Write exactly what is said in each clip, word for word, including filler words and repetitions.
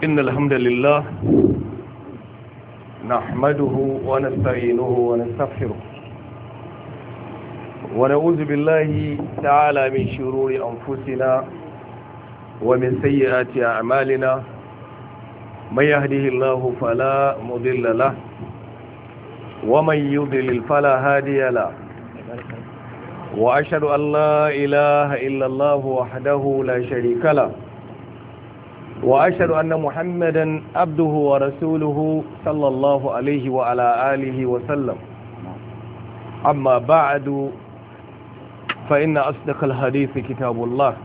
إن الحمد لله نحمده ونستعينه ونستغفره ونعوذ بالله تعالى من شرور أنفسنا ومن سيئات أعمالنا من يهده الله فلا مضل له ومن يضلل فلا هادي له وأشهد أن لا إله إلا الله وحده لا شريك له وأشهد أن محمدا عبده ورسوله صلى الله عليه وعلى آله وسلم. أما بعد فإن أصدق الحديث كتاب الله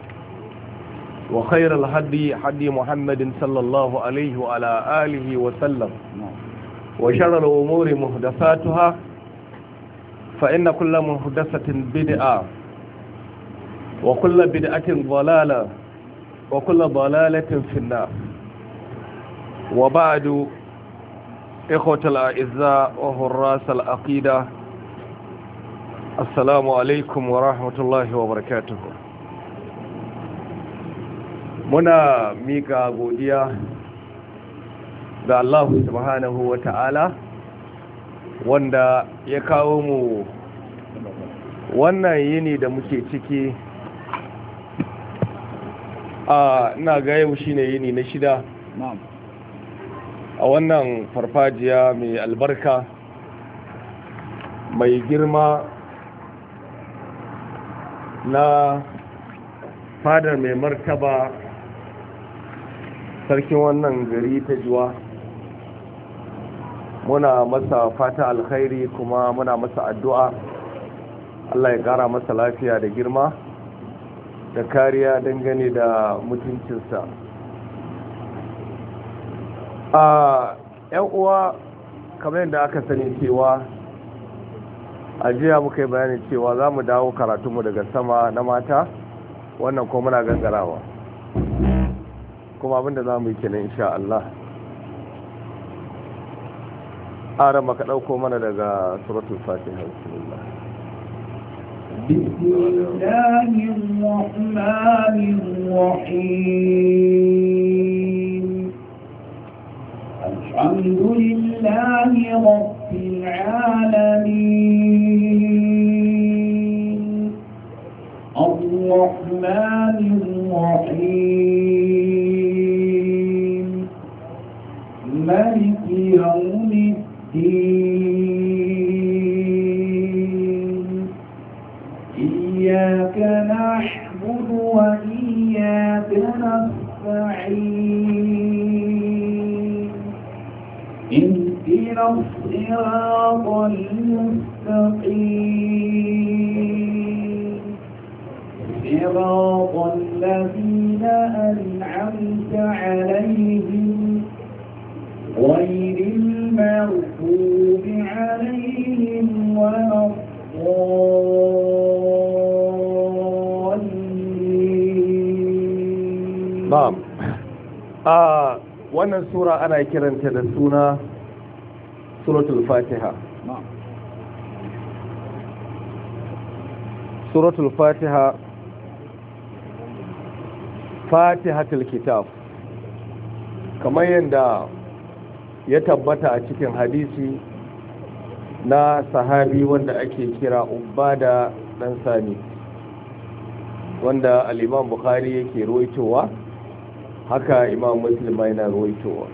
وخير الهدي هدي محمد صلى الله عليه وعلى آله وسلم وشر الأمور محدثاتها فإن كل محدثة بدعة وكل بدعة ضلالة وكل ضلالة في النار. وبعد إخوة الأعزاء وحراس العقيدة السلام عليكم ورحمة الله وبركاته. muna mika godiya ga Allah subhanahu wa ta'ala wanda ya kawo mu wannan yini da muke ciki a ina ga yau shine yini na shida a wannan farfajiya mai albarka mai girma na fadar mai martaba sarkin wannan gari ta Juwa. Muna masa fata alkhairi kuma muna masa addu'a Allah ya kara masa lafiya da girma da kariya dangane da mutuncinsa. A ‘yan uwa kamar yadda aka sani cewa a jiya muka yi bayanin cewa za mu dawo karatunmu daga sama na mata, wannan kuma muna gangarawa kuma abinda za mu yi kenan insha Allah. Ara maka ɗauko mana daga suratul fatiha. Bismillah. Bismillahir Rahmanir Rahim. Alhamdulillahi Rabbil Alamin. Ar-Rahmanir Rahim. Maliki Yawmid الدين إياك نعبد وإياك نستعين اهدنا الصراط المستقيم صراط الذين أنعمت عليهم غير المغضوب عليهم ولا الضالين. نعم. آه wannan sura ana kiranta da suna suratul fatiha. نعم. suratul fatiha fatihatul kitab kamar yadda ya tabbata a cikin hadisi na sahabi wanda ake kira Ubada dan Sami, wanda al-Imam Bukhari yake ruwaitowa, haka Imam Muslim yana ruwaitowa.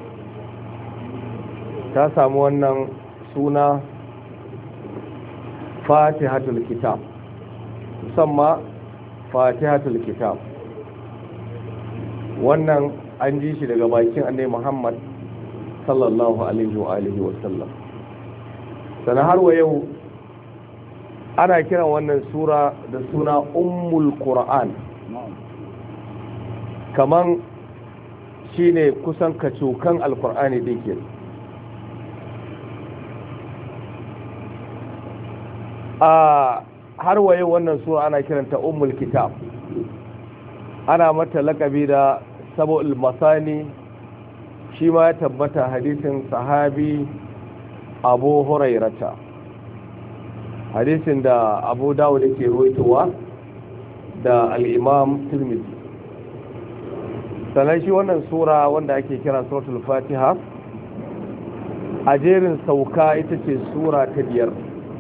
Ta samu wannan suna Fatihatul Kitab, musamman Fatihatul Kitab. Wannan an ji shi daga bakin Annabi Muhammad sallallahu alaihi wa alihi wa sallam. Sana har wa yau ana kiran wannan sura da suna Ummul Qur'an, kaman shine kusan kacokan alqur'ani dake. A har wa yau wannan sura ana kiranta Ummul Kitab, ana mata lakabi da Sab'ul Masani. Shi ma ya tabbata hadisin sahabi Abu Hurairata, hadisin da Abu Dawud yake ruwaitowa da al-Imam Tirmidhi. sannan shi wannan sura wanda ake kira suratul fatiha a jerin sauka ita ce sura ta biyar,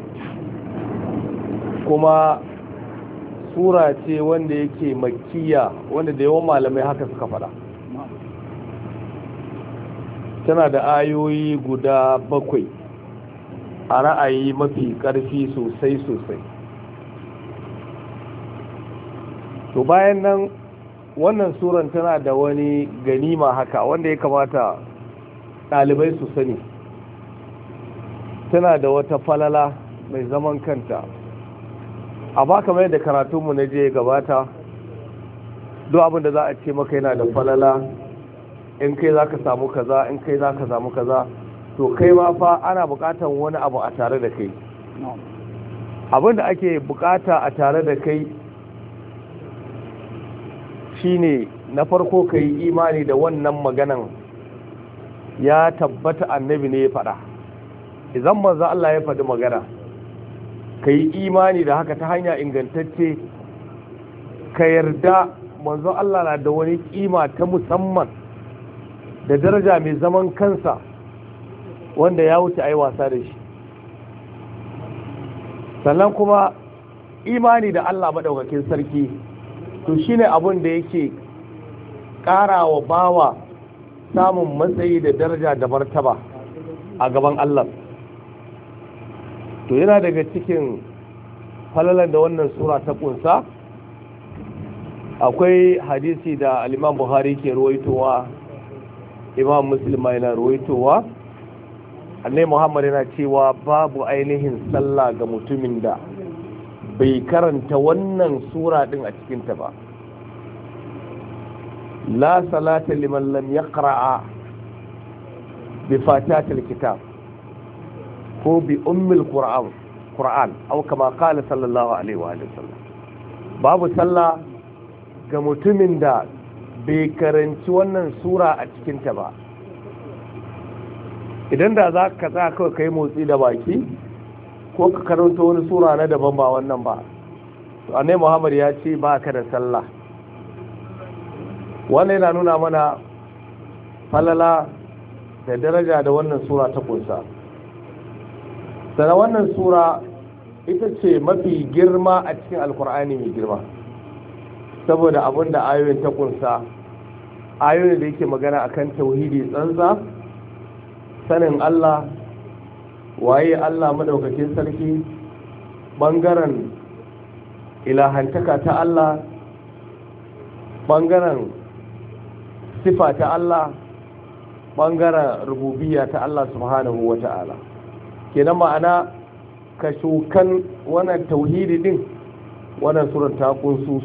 kuma sura ce wanda yake makkiya, wanda da yawan malamai haka suka fada. Tana da ayoyi guda bakwai a ra'ayi mafi ƙarfi sosai sosai. To bayan nan wannan suran tana da wani ganima haka wanda ya kamata ɗalibai su sani. Tana da wata falala mai zaman kanta. A baka mai da karatunmu na je gabata, duk abin da za a ce maka yana da falala, in kai za ka samu kaza, in kai za ka samu kaza, to kai ma fa ana bukatan wani abu a tare da kai. Abin da ake bukata a tare da kai shine na farko ka yi imani da wannan maganan ya tabbata annabi ne ya faɗa. Idan manzo Allah ya faɗi magana, ka yi imani da haka ta hanya ingantacce, ka yarda manzo Allah na da wani kima ta musamman da daraja mai zaman kansa wanda ya wuce ai wasa da shi. Sannan kuma imani da Allah madaukakin sarki, to shine abin da yake ƙarawa bawa samun matsayi da daraja da martaba a gaban Allah. To yana daga cikin falalan da wannan sura ta kunsa, akwai hadisi da al-Imam Buhari ke ruwaitowa, Imam Muslim yana ruwaitowa, Annabi Muhammad yana cewa babu ainihin sallah ga mutumin da bai karanta wannan sura din a cikinta ba. La salata liman lam yaqra'a bi fatihatil kitab ko bi ummil qur'an qur'an aw kama qala sallallahu alaihi wa sallam. Babu sallah ga mutumin da bai karanci wannan sura a cikinta ba. Idan da za ka tsaya kawai kai motsi da baki ko ka karanta wani sura na daban ba wannan ba, to annai Muhammad ya ce ba ka da sallah. Wannan yana nuna mana falala da daraja da wannan sura ta kunsa. Sannan wannan sura ita ce mafi girma a cikin alkur'ani mai girma, saboda abin da ayoyin ta kunsa, ayoyin da yake magana akan tauhidi tsantsa, sanin Allah, waye Allah madaukakin sarki, bangaren ilahantaka ta Allah, bangaren sifa ta Allah, bangaren rububiyya ta Allah subhanahu wa ta'ala. Kenan ma'ana ka shukan wannan tauhidi din, wannan sura ta kunsu.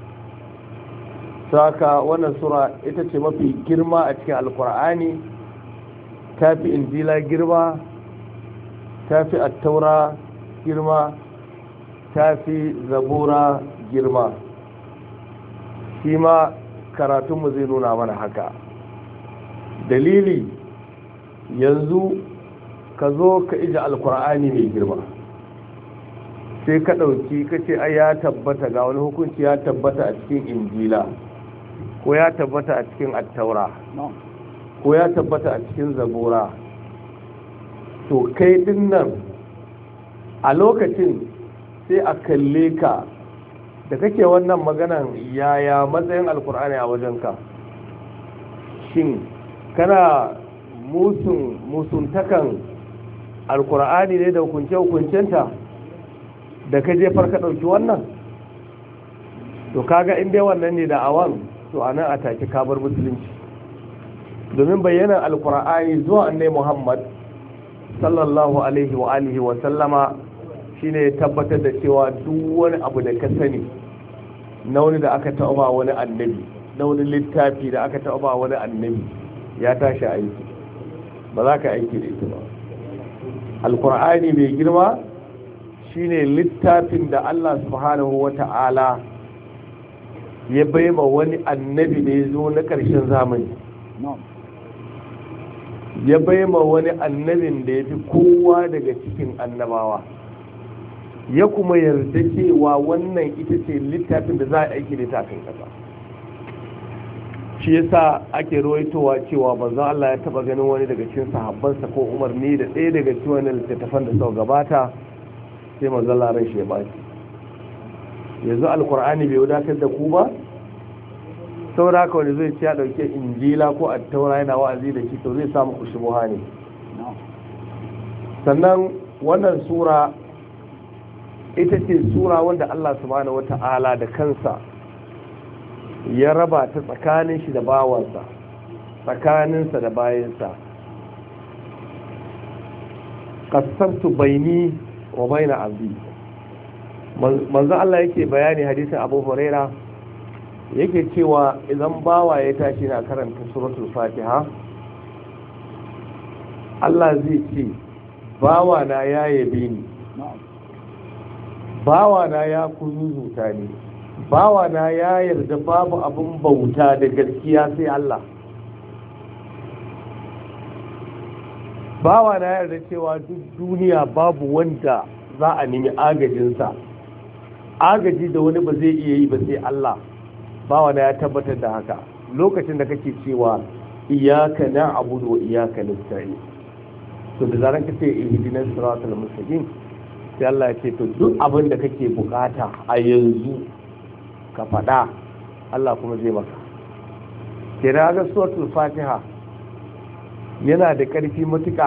Saka wannan sura ita ce mafi girma a cikin alkur'ani, ta fi injila girma, ta fi attaura girma, ta fi zabura girma. Shi ma karatunmu zai nuna mana haka. Dalili, yanzu ka zo ka ija alkur'ani mai girma, sai ka ɗauki ka ce ai ya tabbata ga wani hukunci ya tabbata a cikin injila, ko ya tabbata a cikin attaura, ko ya tabbata a cikin zabura. To kai din nan a lokacin sai a kalle ka da kake wannan maganan, yaya matsayin alkur'ani a wajenka? Shin kana musun musuntakan alkur'ani ne da hukunce-hukuncenta da ka jefar ka ɗauki wannan? To kaga in dai wannan ne da awan, to a nan a take kabar musulunci. Domin bayyana alkur'ani zuwa annai Muhammad sallallahu alaihi wa alihi wa sallama shine tabbatar da cewa duk wani abu da ka sani na wani da aka taɓa wani annabi, na wani littafi da aka taɓa wani annabi, ya tashi aiki, ba za ka aiki da ita ba. Alkur'ani mai girma shine littafin da Allah subhanahu wa ta'ala ya bai ma wani annabi da ya zo na ƙarshen zamani, ya bai ma wani annabin da ya fi kowa daga cikin annabawa, ya kuma yarda cewa wannan ita ce littafin da za a aiki da tafin ƙasa. shi yasa ake ruwaitowa cewa manzon Allah ya taba ganin wani daga cikin sahabbansa ko umarni da ɗaya daga cikin wannan littattafan da suka gabata sai manzon Allah ran shi ya baki yanzu alkur'ani bai wadatar da ku ba saboda haka wani zai ci ya dauke injila ko attaura yana wa'azi da shi to zai samu ku shubuha ne. Sannan wannan sura ita ce sura wanda Allah subhanahu wata'ala da kansa ya raba ta tsakanin shi da bawansa tsakaninsa da bayansa. qassamtu baini wa baina abdi, manzo Allah yake bayani hadisin Abu Huraira yake cewa idan bawa ya tashi na karanta suratul Fatiha Allah zai ce bawa na ya yabe ni, bawa na ya kuzuzuta ni, bawa na ya yarda babu abin bauta da gaskiya sai Allah, bawa na ya yarda cewa duk duniya babu wanda za a nemi agajinsa, agaji da wani ba zai iya yi ba sai Allah. Bawa na ya tabbatar da haka lokacin da kake cewa iyyaka na'budu wa iyyaka nasta'in, to da zaran kace ihdinas siratal mustaqim sai Allah ya ce to duk abin da kake bukata a yanzu ka faɗa Allah kuma zai maka. Kira ga suratul Fatiha yana da ƙarfi matuƙa.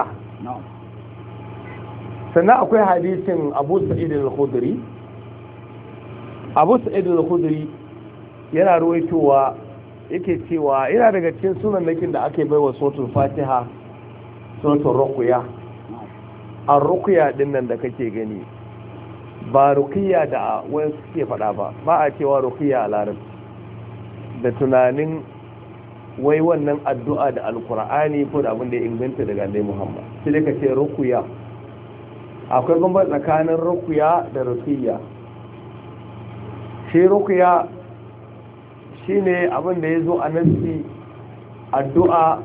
Sannan akwai hadisin Abu Sa'id al-Khudri. Abu Sa'id al-Khudri yana ruwaitowa yake cewa yana daga cikin sunan nakin da ake baiwa suratul Fatiha suratul Ruqya. Ar-Ruqya din nan da kake gani ba ruqya da wani suke faɗa ba, ba a cewa ruqya a larabci da tunanin wai wannan addu'a da alkur'ani ko da abin da ya inganta daga Annabi Muhammad, sai dai ka ce ruqya. Akwai bambanci tsakanin ruqya da ruqya. Shi ruqya shine abin da yazo a nasi addu'a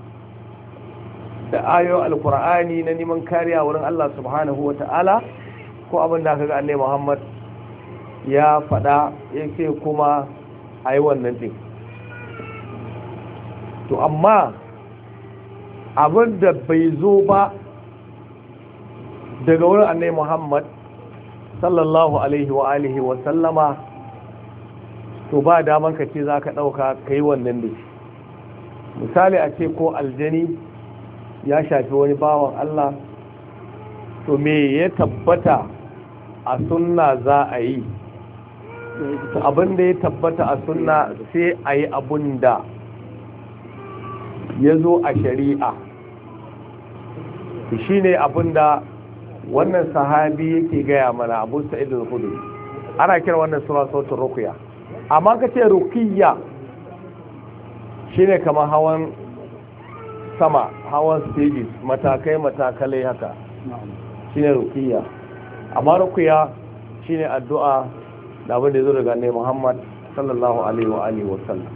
da ayo alkur'ani na neman kariya wurin Allah subhanahu wata'ala ko abin da kaga Annabi Muhammad ya faɗa yake kuma ayi wannan din. To amma abin da bai zo ba daga wurin Annabi Muhammad sallallahu alaihi wa alihi wa sallama, to ba daman ka ce za ka ɗauka ka yi wannan da shi. Misali a ce ko aljani ya shafi wani bawan Allah, to me ya tabbata a sunna za a yi? Abin da ya tabbata a sunna sai a yi abin da ya zo a shari'a. Shi ne abin da wannan sahabi yake gaya mana, Abu Sa'id al-Khudri. Ana kira wannan sura sautin ruqya, amma ka ce ruqiyya shine kamar hawan sama, hawan stages, matakai matakalai haka, shine ruqiyya. Amma ruqya shine addu'a da abin da ya zo daga Annabi Muhammad sallallahu alaihi wa alihi wa sallam.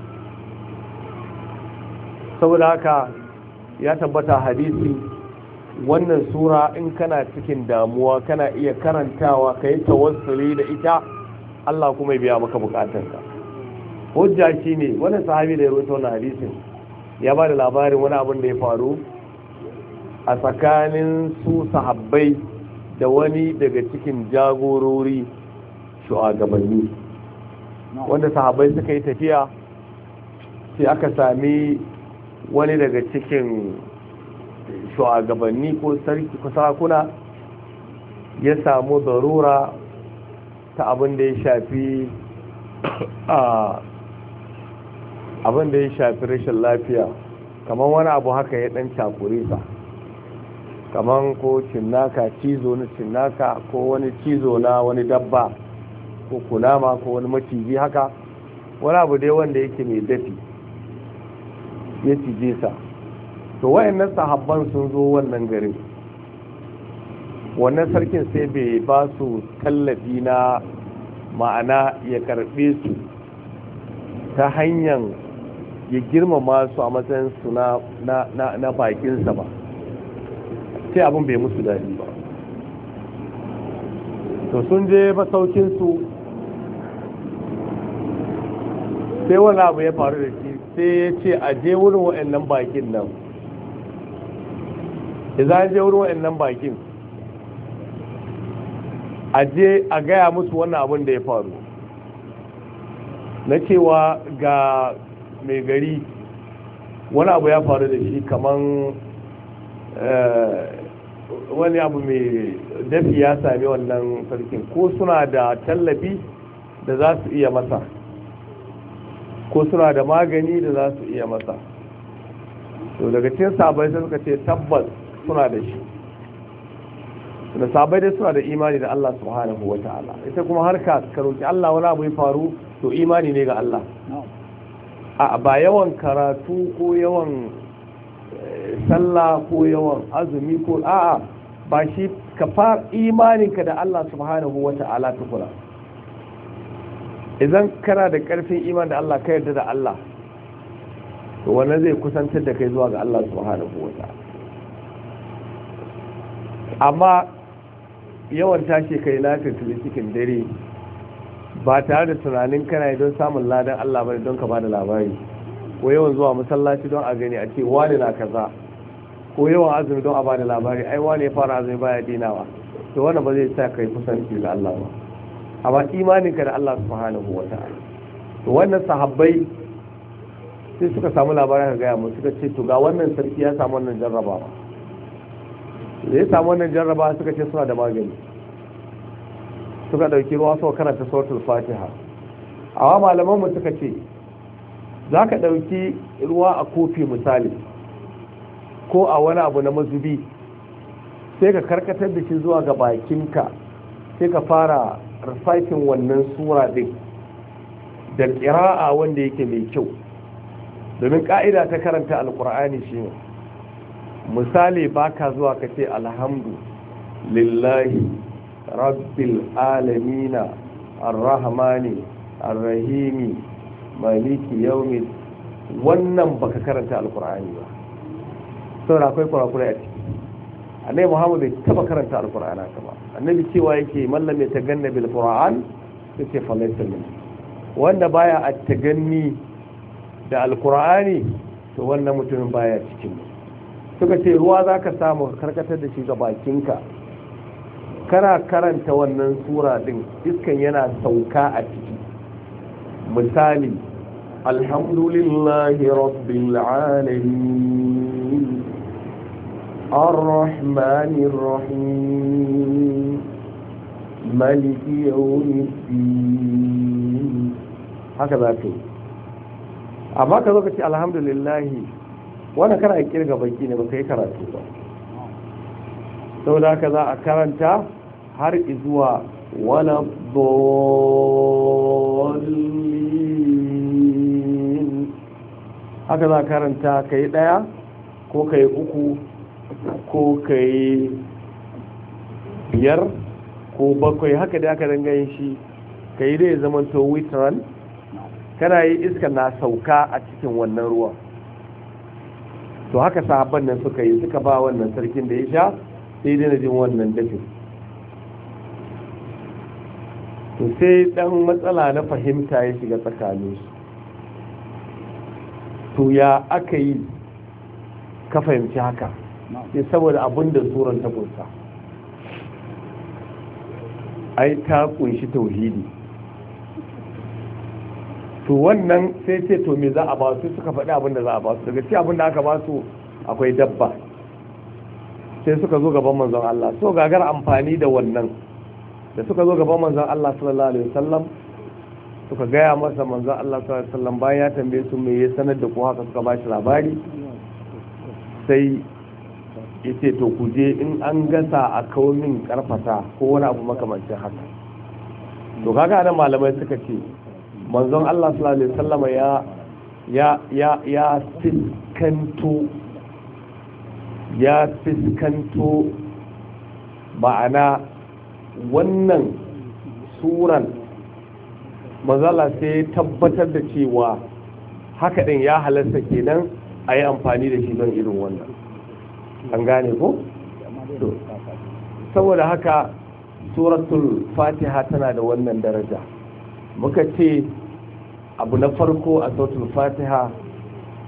Saboda haka ya tabbata hadisi wannan sura in kana cikin damuwa kana iya karantawa ka yi tawassuli da ita, Allah kuma ya biya maka bukatanka. Hujja shi ne wani sahabi da ya rawaito wannan hadisin ya ba da labarin wani abin da ya faru a tsakanin su sahabbai da wani daga cikin jagorori shugabanni, wanda sahabbai suka yi tafiya sai aka sami wani daga cikin shugabanni ko sarki ko sarakuna ya samu darura ta abin da ya shafi abin da ya shafi rashin lafiya, kamar wani abu haka ya dan cakure sa, kamar ko cinnaka, cizo na cinnaka ko wani cizo na wani dabba ko kunama ko wani maciji haka, wani abu dai wanda yake mai dafi ya cije sa. To wayannan sahabban sun zo wannan garin, wannan sarkin sai bai ba su tallafi na ma'ana ya karbe su ta hanyar ya girmama su a matsayin su na na na bakinsa ba, sai abin bai musu daɗi ba. To sun je masaukin su sai wani abu ya faru da shi sai ya ce a je wurin wa'annan bakin nan idan je wurin wa'annan bakin a je a gaya musu wannan abin da ya faru na cewa ga mai gari wani abu ya faru da shi kaman wani abu mai dafi ya sami wannan sarkin ko suna da tallafi da za su iya masa ko suna da magani da za su iya masa to daga cikin sabai sai suka ce tabbas suna da shi da sabai dai suna da imani da Allah subhanahu wa ta'ala ita kuma harka ka roki Allah wani abu ya faru to imani ne ga Allah a ba yawan karatu ko yawan sallah ko yawan azumi ko a'a ba shi ka fara imaninka da Allah subhanahu wa ta'ala tukuna idan kana da karfin iman da Allah ka yarda da Allah to wannan zai kusantar da kai zuwa ga Allah subhanahu wa ta'ala amma yawan tashi kai na tattali cikin dare ba tare da tunanin kana yi don samun ladan Allah bane don ka bada labari ko yawan zuwa masallaci don a gani a ce wani na kaza ko yawan azumi don a bada labari ai wani ya fara azumi baya dinawa to wannan ba zai sa kai kusanci ga Allah ba amma imaninka da Allah subhanahu wata'ala to wannan sahabbai sai suka samu labarin ka gaya mu suka ce to ga wannan sarki ya samu wannan jarrabawa da ya samu wannan jarraba suka ce suna da magani suka dauki ruwa suka karanta suratul fatiha amma malaman mu suka ce za ka dauki ruwa a kofi misali ko a wani abu na mazubi sai ka karkatar da shi zuwa ga bakinka sai ka fara rufaikin wannan sura din da ƙira'a wanda yake mai kyau domin ƙa'ida ta karanta alƙur'ani shi ne misali baka zuwa ka ce alhamdu lillahi rabbil alamina arrahmani arrahimi maliki yaumi wannan baka karanta alkur'ani ba saboda akwai kurakurai a ciki annabi muhammad bai taba karanta alkur'ani ba annabi cewa yake mallam ya taganna bil qur'an yace falaysa min wanda baya a taganni da alkur'ani to wannan mutumin baya cikin suka ce ruwa za ka samu karkatar da shi ga bakinka kana karanta wannan sura din iskan yana sauka a ciki misali alhamdulillahi rabbil alamin arrahmanir rahim maliki yawmiddin haka za ka yi amma ka zo ka ce alhamdulillahi wannan kana kirga baki ne baka yi karatu ba sau da haka za a karanta har izuwa wala dolin haka za a karanta ka yi ɗaya ko ka yi uku ko ka yi biyar ko bakwai haka da aka dangayin shi ka yi dai zamanto witran kana yi iska na sauka a cikin wannan ruwan to haka sahabban nan suka yi suka ba wannan sarkin da ya sha sai dai na jin wannan dafin to sai dan matsala na fahimta ya shiga tsakanin su to ya aka yi ka fahimci haka sai saboda abin da suran ta kunsa ai ta kunshi tauhidi to wannan sai ce to me za a ba su suka faɗi abin da za a ba su daga cikin abin da aka ba su akwai dabba sai suka zo gaban manzon Allah so gagar amfani da wannan da suka zo gaban manzon Allah sallallahu alaihi wasallam suka gaya masa manzon Allah sallallahu alaihi wasallam bayan ya tambaye su me ya sanar da ku haka suka ba shi labari sai yace to ku je in an gasa a kawo min karfata ko wani abu makamancin haka to kaga nan malamai suka ce manzon Allah sallallahu alaihi wasallam ya ya ya ya fiskanto ya fiskanto ma'ana wannan suran manzon Allah sai tabbatar da cewa haka din ya halarta kenan a yi amfani da shi don irin wannan an gane ko saboda haka suratul fatiha tana da wannan daraja muka ce abu na farko a sautul fatiha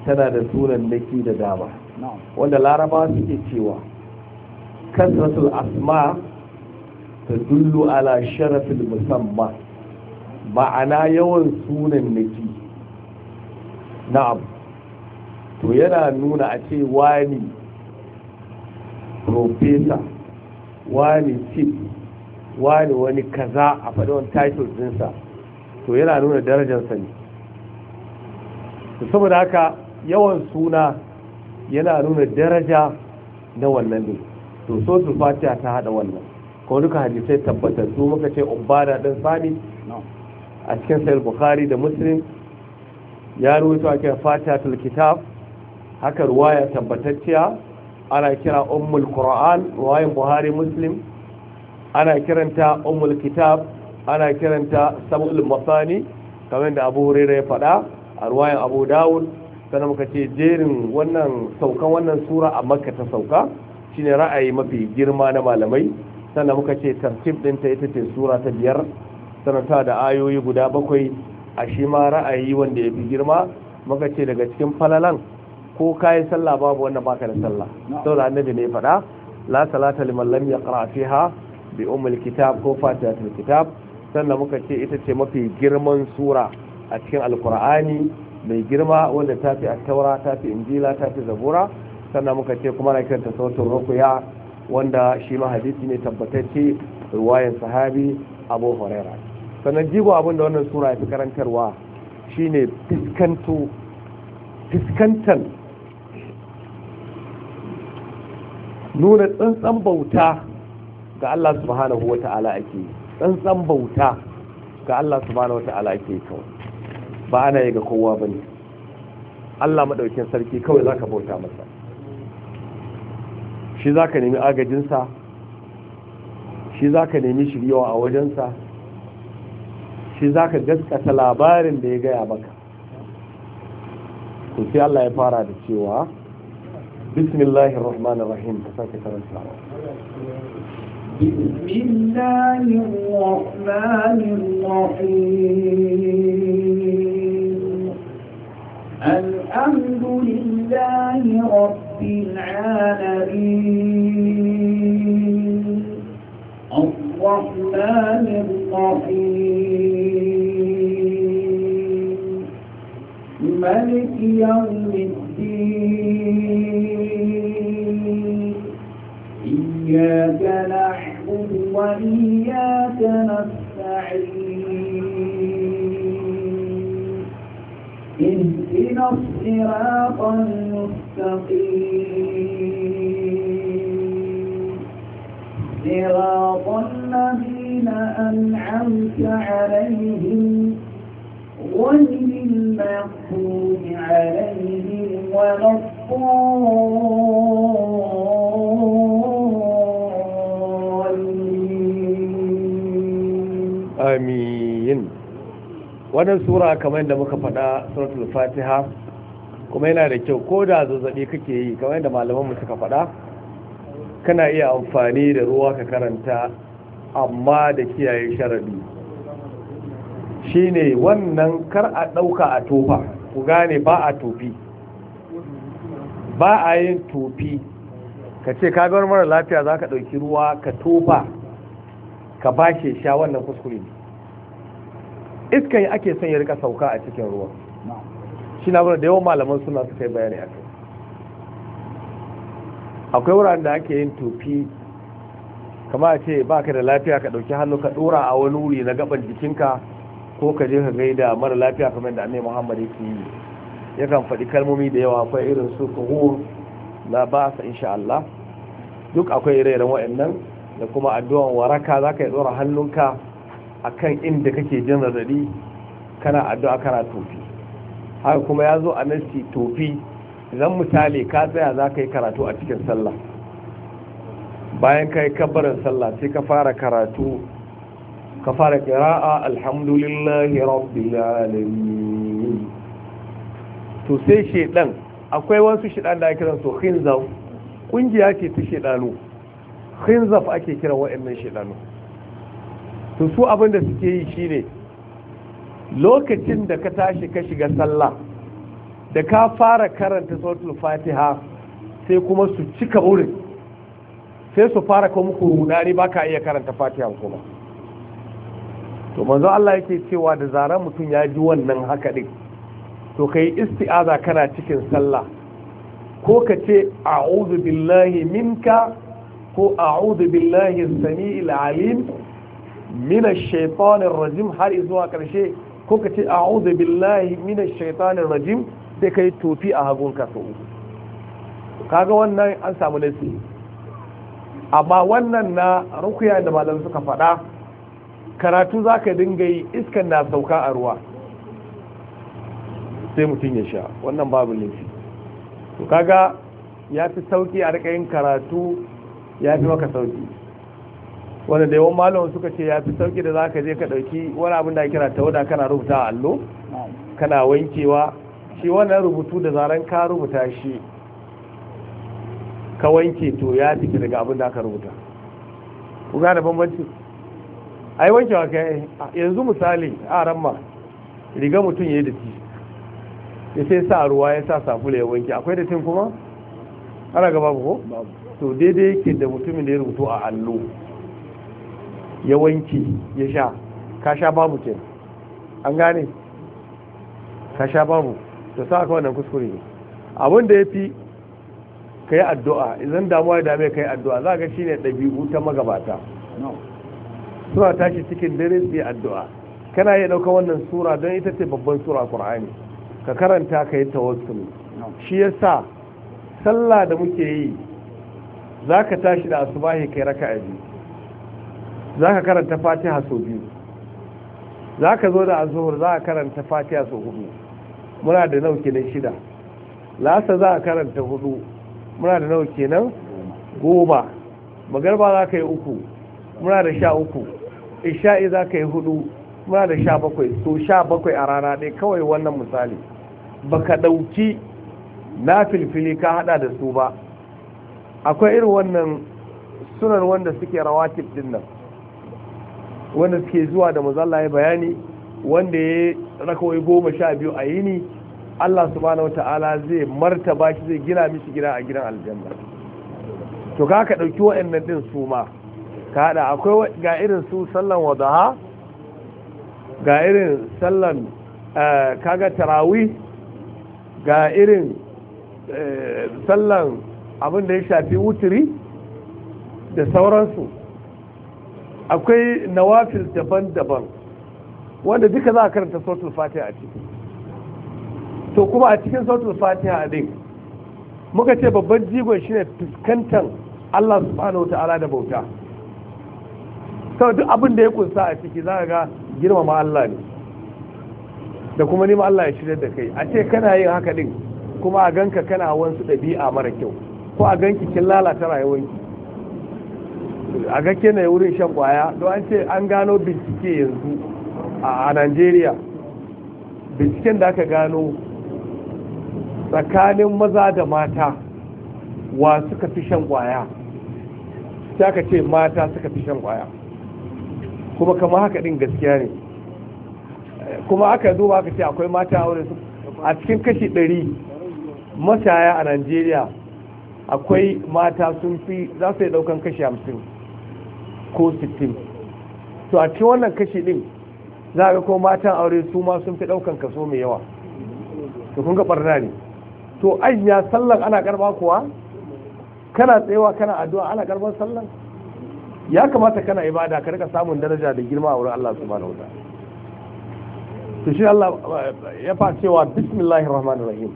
tana da sunan naki da dama wanda laraba suke cewa kasratul asma ta dullu ala sharafil musamma ma'ana yawan sunan naki na'am to yana nuna a ce wani professor wani chief wani wani kaza a faɗi wani title ɗinsa to yana nuna darajarsa ne saboda haka yawan suna yana nuna daraja na wannan ne to so su fatiha ta hada wannan kuma duka hadisai tabbatar su muka ce ubada dan sani a cikin sahih bukhari da muslim ya rawaito ake fatihatul kitab haka ruwaya tabbatacciya ana kira ummul qur'an ruwayan buhari muslim ana kiranta ummul kitab ana kiranta sab'ul masani kamar da abu hurairah ya faɗa a ruwayan abu dawud sannan muka ce jerin wannan saukan wannan sura a makka ta sauka shine ra'ayi mafi girma na malamai sannan muka ce tartib ɗinta ita ce sura ta biyar sannan ta da ayoyi guda bakwai a shi ma ra'ayi wanda ya fi girma muka ce daga cikin falalan ko kayi sallah babu wannan baka da sallah saboda annabi ne faɗa la salata liman lam yaqra fiha bi ummul kitab ko fatihatul kitab sannan muka ce ita ce mafi girman sura a cikin alkur'ani mai girma wanda ta fi attaura ta fi injila ta fi zabura sannan muka ce kuma na kiranta sautin rukuya wanda shi ma hadisi ne tabbatacce ruwayan sahabi abu huraira sannan jigo abin da wannan sura ya fi karantarwa shine fiskanto fiskantan nuna tsantsan bauta ga Allah subhanahu wata'ala ake tsantsan bauta ga Allah subhanahu wata'ala ake kawai ba ana yi ga kowa ba ne Allah maɗaukin sarki kawai za ka bauta masa shi za ka nemi agajinsa shi za ka nemi shiryawa a wajensa shi za ka gaskata labarin da ya gaya maka to sai Allah ya fara da cewa bismillahir rahmanir rahim ka sake karanta بسم الله الرحمن الرحيم الحمد لله رب العالمين الرحمن الرحيم مالك يوم الدين إياك نعبد وإياك نستعين اهدنا الصراط المستقيم صراط الذين أنعمت عليهم غير المغضوب عليهم ولا amin wannan sura kamar yadda muka faɗa suratul fatiha kuma yana da kyau ko da zazzabi kake yi kamar yadda malamanmu suka faɗa kana iya amfani da ruwa ka karanta amma da kiyaye sharadi shine wannan kar a ɗauka a tofa ku gane ba a tofi ba a yin tofi ka ce ka ga mara lafiya za ka ɗauki ruwa ka tofa ka ba shi sha wannan kuskure ne iskan yi ake son ya rika sauka a cikin ruwa shi na da yawan malaman suna suka yi bayani akai akwai wuraren da ake yin tofi kama a ce ba ka da lafiya ka ɗauki hannu ka ɗora a wani wuri na gaban jikinka ko ka je ka gaida mara lafiya kamar da annabi Muhammad yake yi yakan faɗi kalmomi da yawa akwai irin su kuhur la ba sa insha Allah duk akwai ire-iren waɗannan da kuma addu'an waraka za ka yi ɗora hannunka a kan inda kake jin radadi kana addu'a kana tofi haka kuma ya zo a nasi tofi idan misali ka tsaya za ka yi karatu a cikin sallah bayan ka yi kabbarin sallah sai ka fara karatu ka fara ƙira'a alhamdulillahi rabbil alamin to sai shedan akwai wasu shedan da ake kiran su khinzaf kungiya ce ta shedanu khinzaf ake kiran waɗannan shedanu to su abin da suke yi shine lokacin da ka tashi ka shiga sallah da ka fara karanta suratul fatiha sai kuma su cika wurin sai su fara kuma muku rudani ba ka iya karanta fatiha kuma. To manzo Allah yake cewa da zaran mutum ya ji wannan haka din to kai isti'aza kana cikin sallah ko ka ce a'udhu billahi minka ko a'udhu billahi as-sami'il alim minash shaitanir rajim har zuwa karshe ko ka ce a'udhu billahi minash shaitanir rajim sai kai tofi a hagunka sau kaga wannan an samu nasi. Amma wannan na rukuya da malam suka faɗa karatu za ka dinga yi iskan na sauka a ruwa sai mutum ya sha wannan babu laifi. To kaga ya fi sauki a rika yin karatu ya fi maka sauki wanda da yawan malamin suka ce ya fi sauki da za ka je ka ɗauki wani abin da kira tawada kana rubuta a allo kana wankewa shi wannan rubutu da zaran ka rubuta shi ka wanke to ya fike daga abin da aka rubuta. Ku gane bambanci? Ai wankewa kai yanzu misali a ramma riga mutum ya yi datti ya sai sa ruwa ya sa sabulu ya wanke akwai dattin kuma ana gaba ko to daidai yake da mutumin da ya rubutu a allo ya wanke ya sha ka sha babu ke an gane ka sha babu to sa aka wannan kuskure ne. Abin da ya fi ka yi addu'a idan damuwa ya dame ka yi addu'a za ga shi ne ɗabi'u ta magabata suna tashi cikin dare su yi addu'a kana yi ɗaukar wannan sura don ita ce babban sura Qur'ani ka karanta ka yi tawassul. Shi yasa sallah da muke yi za ka tashi da asubahi kai raka'a biyu za ka karanta fatiha sau biyu za ka zo da azuhur za ka karanta fatiha sau hudu muna da nau kenan shida lasa za ka karanta hudu muna da nau kenan goma magarba za ka yi uku muna da sha uku isha'i za ka yi hudu muna da sha bakwai so sha bakwai a rana ɗaya kawai wannan misali ba ka ɗauki na filfili ka hada da su ba. Akwai irin wannan sunan wanda suke rawatib din nan wanda suke zuwa da mazalla ya bayani wanda ya rakawai goma sha biyu a yini Allah subhanahu wata'ala zai martaba shi zai gina mishi gida a gidan aljanna. To ka ka ɗauki waɗannan ɗin su ma ka haɗa akwai ga irin su sallan wadaha ga irin sallan kaga tarawih ga irin sallan abin da ya shafi wuturi da sauransu. Akwai nawafil daban-daban wanda duka za a karanta suratul fatiha a ciki. To kuma a cikin suratul fatiha din muka ce babban jigon shine fuskantar Allah subhanahu wata'ala da bauta. Sau duk abin da ya kunsa a ciki za ga girmama Allah ne da kuma nima Allah ya shirya da kai. A ce kana yin haka din kuma a ganka kana wasu ɗabi'a mara kyau ko a ganki kin lalata rayuwarki a ga kena wurin shan kwaya don an ce an gano bincike yanzu a Najeriya binciken da aka gano tsakanin maza da mata wa suka fi shan kwaya sai aka ce mata suka fi shan kwaya kuma kama haka din gaskiya ne kuma aka duba aka ce akwai mata aure su a cikin kashi ɗari mashaya a Najeriya akwai mata sun fi za su yi ɗaukan kashi hamsin ko sittin. To a cikin wannan kashi ɗin za ga ko matan aure su ma sun fi ɗaukan kaso mai yawa. To kun ga ɓarna ne. To anya sallan ana karɓa kuwa kana tsayawa kana addu'a ana karɓar sallan ya kamata kana ibada ka rika samun daraja da girma a wurin Allah subhanahu wa ta'ala. To shi Allah ya fa cewa bismillahir rahmanir rahim.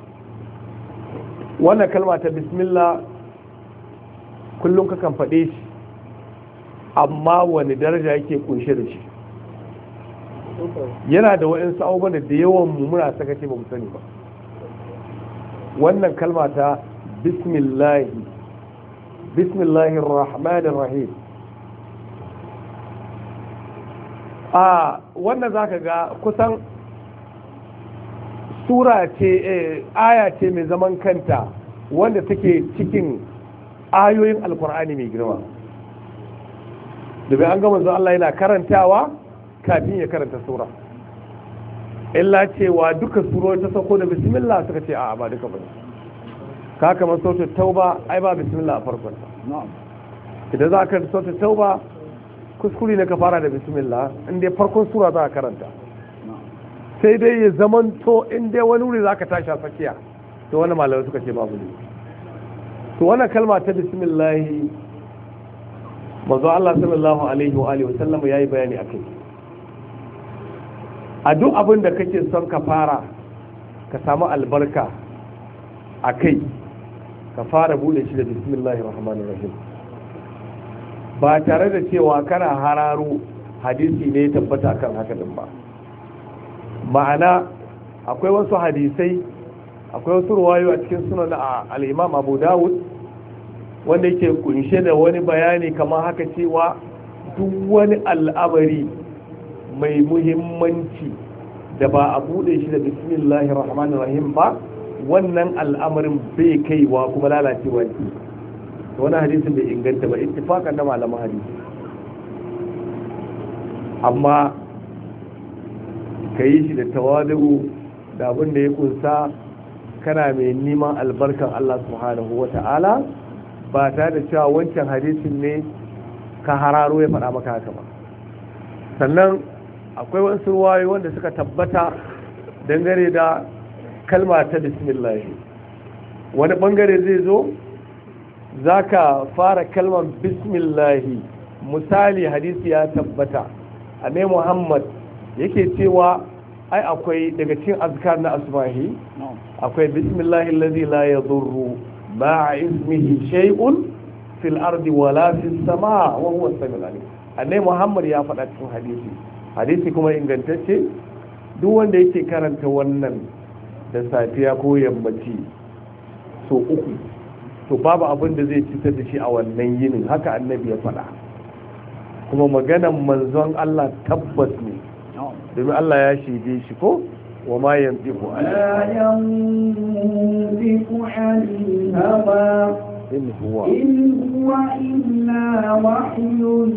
Wannan kalma ta bismillah kullum kakan faɗe shi amma wani daraja yake kunshe da shi yana da wa'insu abubuwan da yawan mu muna sakace ba mu sani ba. Wannan kalma ta bismillah bismillahir rahmanir rahim a wannan zaka ga kusan sura ce aya ce mai zaman kanta wanda take cikin ayoyin alkur'ani mai girma da bai an ga manzo Allah yana karantawa kafin ya karanta sura illa cewa duka surori ta sauko da bismillah suka ce a'a ba duka ba ka kamar sautar tauba ai ba bismillah a farkon idan za ka sautar tauba kuskure ne ka fara da bismillah inda farkon sura za ka karanta sai dai ya zamanto inda wani wuri za ka tashi a tsakiya to wani malamai suka ce babu ne to wannan kalma ta bismillah manzo Allah sallallahu alaihi wa alihi wasallam yayi bayani akai a duk abin da kake son ka fara ka samu albarka akai ka fara bude shi da bismillahir rahmanir rahim ba tare da cewa kana hararo hadisi ne tabbata kan haka din ba ma'ana akwai wasu hadisai akwai wasu ruwayo a cikin sunan al-Imam Abu Dawud wanda yake kunshe da wani bayani kamar haka cewa duk wani al'amari mai muhimmanci da ba a bude shi da bismillahir rahmanir rahim ba wannan al'amarin bai kaiwa kuma lalacewa ne wani hadisin bai inganta ba ittifaqan da malaman hadisi amma kai shi da tawadu da abin da ya kunsa kana mai neman albarkan Allah subhanahu wata'ala ba tare da cewa wancan hadisin ne ka hararo ya faɗa maka haka ba sannan akwai wasu ruwayoyi wanda suka tabbata dangane da kalma ta bismillah wani bangare zai zo za ka fara kalmar bismillah misali hadisi ya tabbata annai muhammad yake cewa ai akwai daga cikin azkar na asbahi akwai bismillah allazi la yadurru ma'a ismihi shay'un fil ardi wala fis samaa wa huwa as-sami'ul alim annai muhammad ya faɗa cikin hadisi hadisi kuma ingantacce duk wanda yake karanta wannan da safiya ko yammaci so uku to babu abin da zai cutar da shi a wannan yinin haka annabi ya faɗa kuma maganan manzon Allah tabbas ne domin Allah ya shaide shi ko wa ma yantiqu anil hawa in huwa in huwa illa wahyun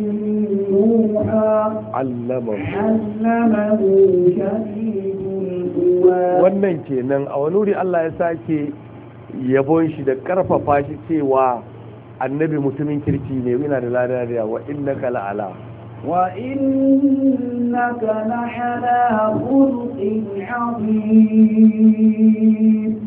yuha allamahu allamahu shadidul quwa wannan kenan a wani wuri Allah ya sake yabon shi da karfafa shi cewa annabi mutumin kirki ne yana da ladariya wa innaka la'ala wa innaka la'ala khuluqin 'azim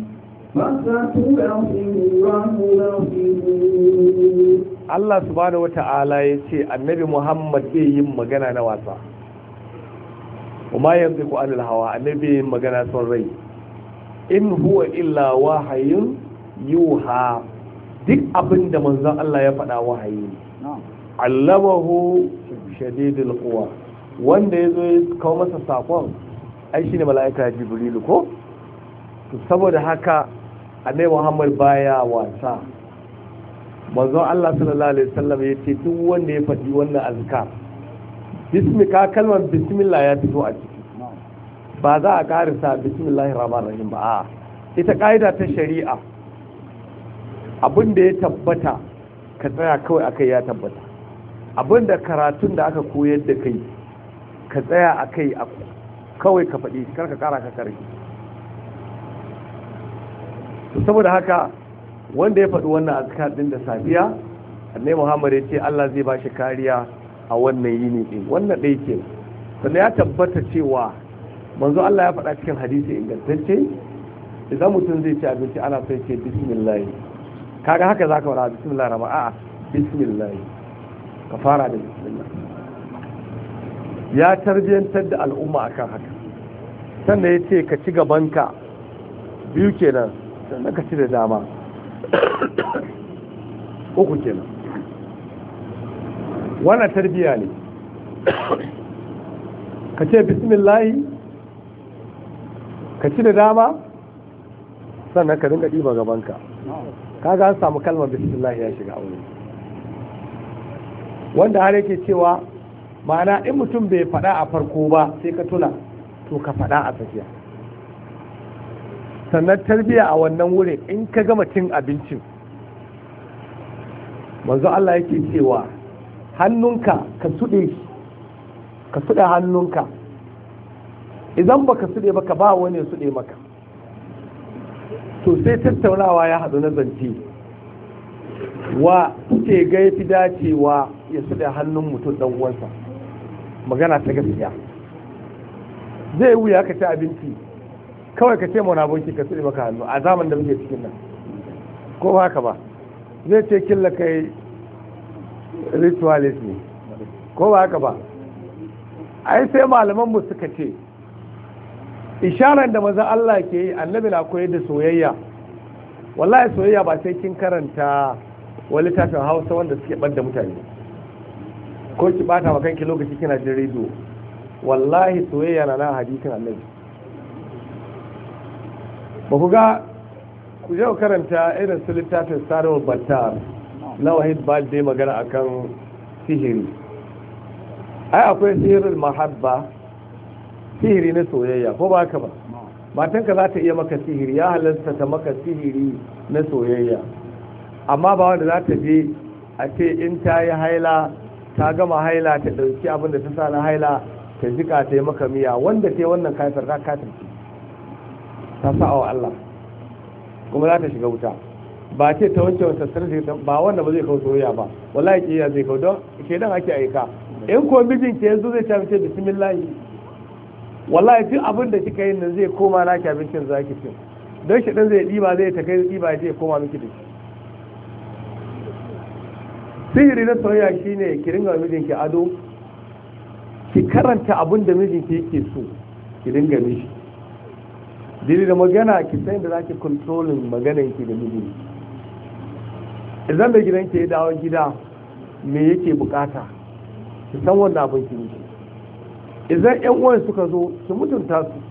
Allah subhanahu wata'ala ya ce annabi Muhammad bai yin magana na wasa kuma yanzu ku anil hawa annabi yin magana son rai in huwa illa wahayun yuha duk abin da manzon Allah ya faɗa wahayi allamahu shadidul quwa wanda yazo ya kawo masa sakon ai shine mala'ika jibrilu ko to saboda haka annabi Muhammad baya wasa manzon Allah sallallahu alaihi wasallam yace duk wanda ya faɗi wannan azkar bismika kalmar bismillah ya fito a ciki ba za a karisa bismillahir rahmanir rahim ba a ita kaida ta shari'a abinda ya tabbata ka tsaya kawai akai ya tabbata abinda karatun da aka koyar da kai ka tsaya akai kawai ka faɗi karka kara ka karki saboda haka wanda ya faɗi wannan azkar din da safiya annabi Muhammad ya ce Allah zai ba shi kariya a wannan yini din wannan dai ke sannan ya tabbata cewa manzo Allah ya faɗa cikin hadisi ingantacce idan mutum zai ci abinci ana so ya ce bismillah kaga haka zaka fara bismillah rama a'a bismillah ka fara da bismillah ya tarbiyantar da al'umma akan haka sannan ya ce ka ci gabanka biyu kenan sannan ka ci da dama uku kenan wannan tarbiya ne ka ce bismillahi ka ci da dama sannan ka dinga ɗiba gabanka kaga an samu kalmar bismillahi ya shiga aure wanda har yake cewa ma'ana in mutum bai faɗa a farko ba sai ka tuna to ka faɗa a tsakiya sannan tarbiya a wannan wurin in ka gama cin abincin manzo Allah yake cewa hannunka ka suɗe ka suɗe hannunka idan baka suɗe baka ba wani ya suɗe maka. To sai tattaunawa ya haɗu na zance wa ke ga ya fi dacewa ya suɗe hannun mutum ɗan uwansa. Magana ta gaskiya zai wuya ka ci abinci kawai ka ce mana aboki ka suɗe maka hannu a zaman da muke cikin nan, ko ba haka ba? Zai ce killa kai ritualist ne, ko ba haka ba? Ai sai malaman mu suka ce isharar da maza Allah ke yi, annabi na koyar da soyayya. Wallahi soyayya ba sai kin karanta wani littafin Hausa wanda suke ɓadda mutane ko ki bata wa kanki lokaci kina jin rediyo. Wallahi soyayya na nan hadisin annabi. Ba ku ga ku je karanta irin su littafin Sarul Battar na Wahid Balde magana akan sihiri. Ai akwai sihirul mahabba, sihiri na soyayya, ko ba haka ba? Matanka za ta iya maka sihiri, ya halarta ta maka sihiri na soyayya, amma ba wanda za ta je a ce in ta yi haila ta gama haila ta ɗauki abin da ta sa na haila ta jika ta yi maka miya. Wanda ta yi wannan kafir ta kafir ta sa wa Allah kuma za ta shiga wuta. Ba ce ta wanke wata sarki ba, wanda ba zai kawo soyayya ba, wallahi kiyaye zai kawo, don shedan ake aika. In ko mijinki yanzu zai ta mace bismillah, wallahi duk abin da kika yi nan zai koma naki abincin zaki cin, don shi dan zai diba zai ta kai diba zai koma miki da shi. Sihiri na soyayya shine ki ringa mijinki ado, ki karanta abin da mijinki yake so ki dinga mishi. Dili da magana ki san da zaki controlling maganar ki da mijinki. Idan da gidanki ya dawo gida me yake bukata ki san wannan abin ki mishi. Idan ƴan uwan suka zo ki mutunta su.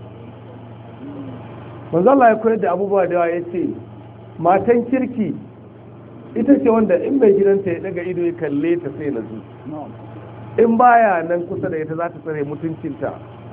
Manzo Allah ya koyar da abubuwa da yawa, yace matan kirki ita ce wanda in mai gidanta ya daga ido ya kalle ta sai na zu, in baya nan kusa da ita za ta tsare mutuncinta,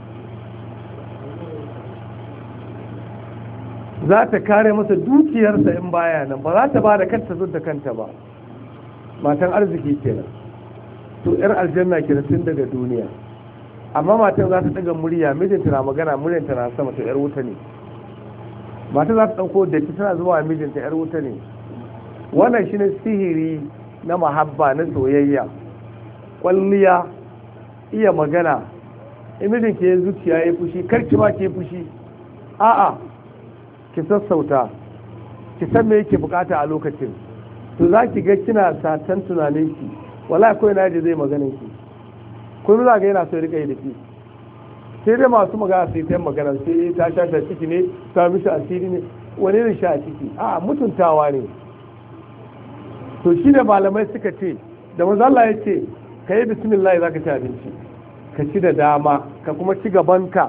za ta kare masa dukiyarsa in baya nan, ba za ta ba da kanta zuwa da kanta ba. Matan arziki kenan. To yar aljanna kenan tun daga duniya. Amma matan za ta daga murya, mijinta na magana muryanta na sama, to yar wuta ne. Matan za ta dauko da tana zuwa mijinta, yar wuta ne. Wannan shine sihiri na mahabba, na soyayya, kwalliya, iya magana. In mijinki ya zuciya ya fushi, karki ma ke fushi, a'a ki sassauta, ki san me yake bukata a lokacin, to za ki ga kina satan tunanin ki. Wallahi ko ina je zai maganin ki, ko za ga yana so rika yi da ki. Sai dai masu magana sai ta magana, sai ta sha ta ciki ne, ta mishi asiri ne, wani ne sha ciki, a'a mutuntawa ne. To shi ne malamai suka ce da manzo Allah ya ce ka yi bismillah za ka ci abinci, ka ci da dama, ka kuma ci gabanka.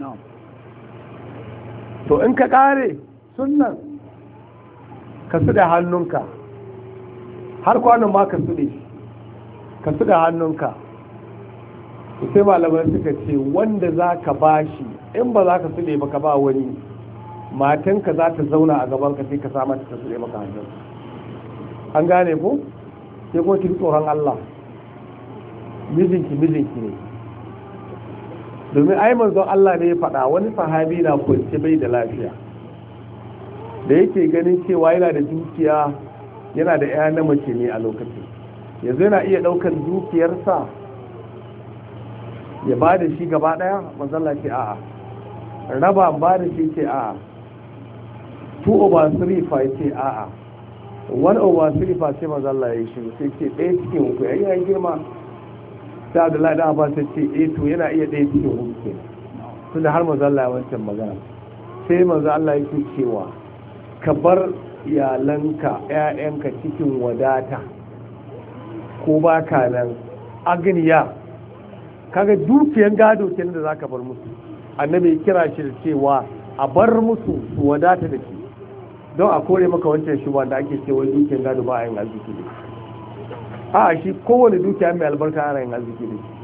To in ka kare sunnan ka su da hannunka, har kwanan ma ka su da ka su da hannunka. Sai malamai suka ce wanda za ka bashi, in ba za ka su ba ka ba wani, matanka za ta zauna a gabanka sai ka samar ta su maka hannunka. An gane ko? Sai kuma ki tsoron Allah, mijinki mijinki ne. Domin ai manzon Allah ne ya faɗa, wani sahabi na kwance bai da lafiya, da yake ganin cewa yana da dukiya, yana da ƴa na mace ne a lokacin, yanzu yana iya ɗaukar dukiyarsa ya ba da shi gaba ɗaya. Manzon Allah ce a'a, raba ba da shi ce a'a, two over three fa ce a'a, one over three fa sai manzon Allah ya yi shi, sai ce ɗaya cikin uku yayi ya girma. Sai Abdullahi da Abbas sai ce eh to yana iya ɗaya cikin uku ke, tunda har manzon Allah ya wancan magana. Sai manzon Allah yake cewa ka bar iyalanka ƴaƴanka cikin wadata, ko ba ka nan agniya, kaga dukiyan gado kenan da zaka bar musu. Annabi kira shi da cewa a bar musu su wadata da shi, don a kore maka wancan shuba da ake cewa dukiyan gado ba a yin arziki da shi. A shi kowane dukiya mai albarka ana yin arziki da shi,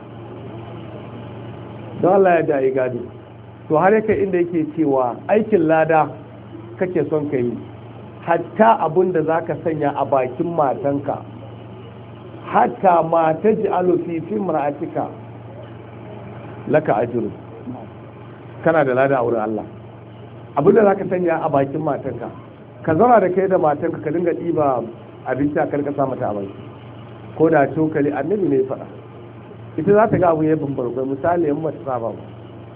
don Allah ya da yi gado. To har yake inda yake cewa aikin lada kake son ka yi, hatta abin da za ka sanya a bakin matanka, hatta ma ta ji alufi fi mara'atika laka ajiru. kana da lada a wurin Allah. Abinda za ka sanya a bakin matanka, ka zauna da kai da matanka ka dinga ɗiba abinci a karkasa mata a baki ko da cokali, annabi ne ya faɗa. Ita za ta ga abu ya bambarkwai, misali yan mata saba ba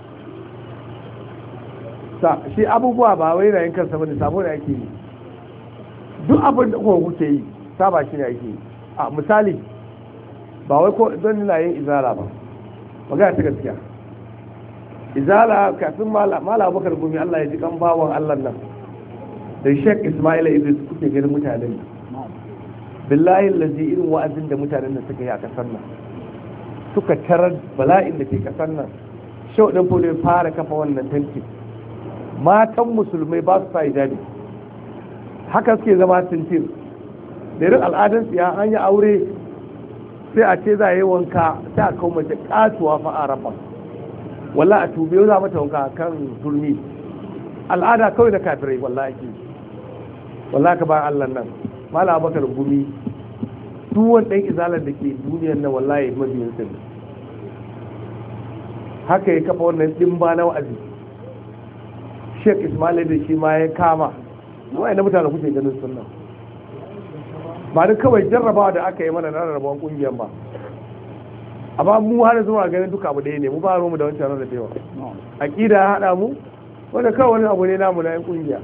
sa shi abubuwa ba wai na yin kansa bane, sabo da ake yi. Duk abin da kuma kuke yi saba shi ne ake yi. A misali ba wai ko don nuna yin izala ba, magana ta gaskiya. Izala kafin mala Abubakar Gumi, Allah ya ji kan bawan Allah nan da Sheikh Ismail Idris, kuke ganin mutanen billahi lazi irin wa'azin da mutanen da suka yi a kasar nan, suka tarar bala'in da ke kasar nan. Shau ɗin folo ya fara kafa wannan tanki, matan musulmai ba su sa hijabi, haka suke zama tintin da irin al'adansu. Ya an yi aure sai a ce za a yi wanka, sai a kawo mace katuwa fa a rafa, wallahi a tube za mata wanka kan turmi. Al'ada kawai da kafirai wallahi ake, wallahi ka ba Allah nan Malam Abubakar Gumi, duk wani ɗan izalar da ke duniyar nan wallahi mabiyin sa ne. Haka ya kafa wannan ɗimba na wa'azi. Sheikh Ismail da shi ma ya kama wai na mutane kuke ganin sunna, ba duk kawai jarrabawa da aka yi mana na rarrabuwan kungiyar ba, amma mu har zuwa ganin duka abu ɗaya ne. Mu ba mu da wancan rarrabewa, aqida ya haɗa mu, wanda kawai wani abu ne namu na yan kungiya.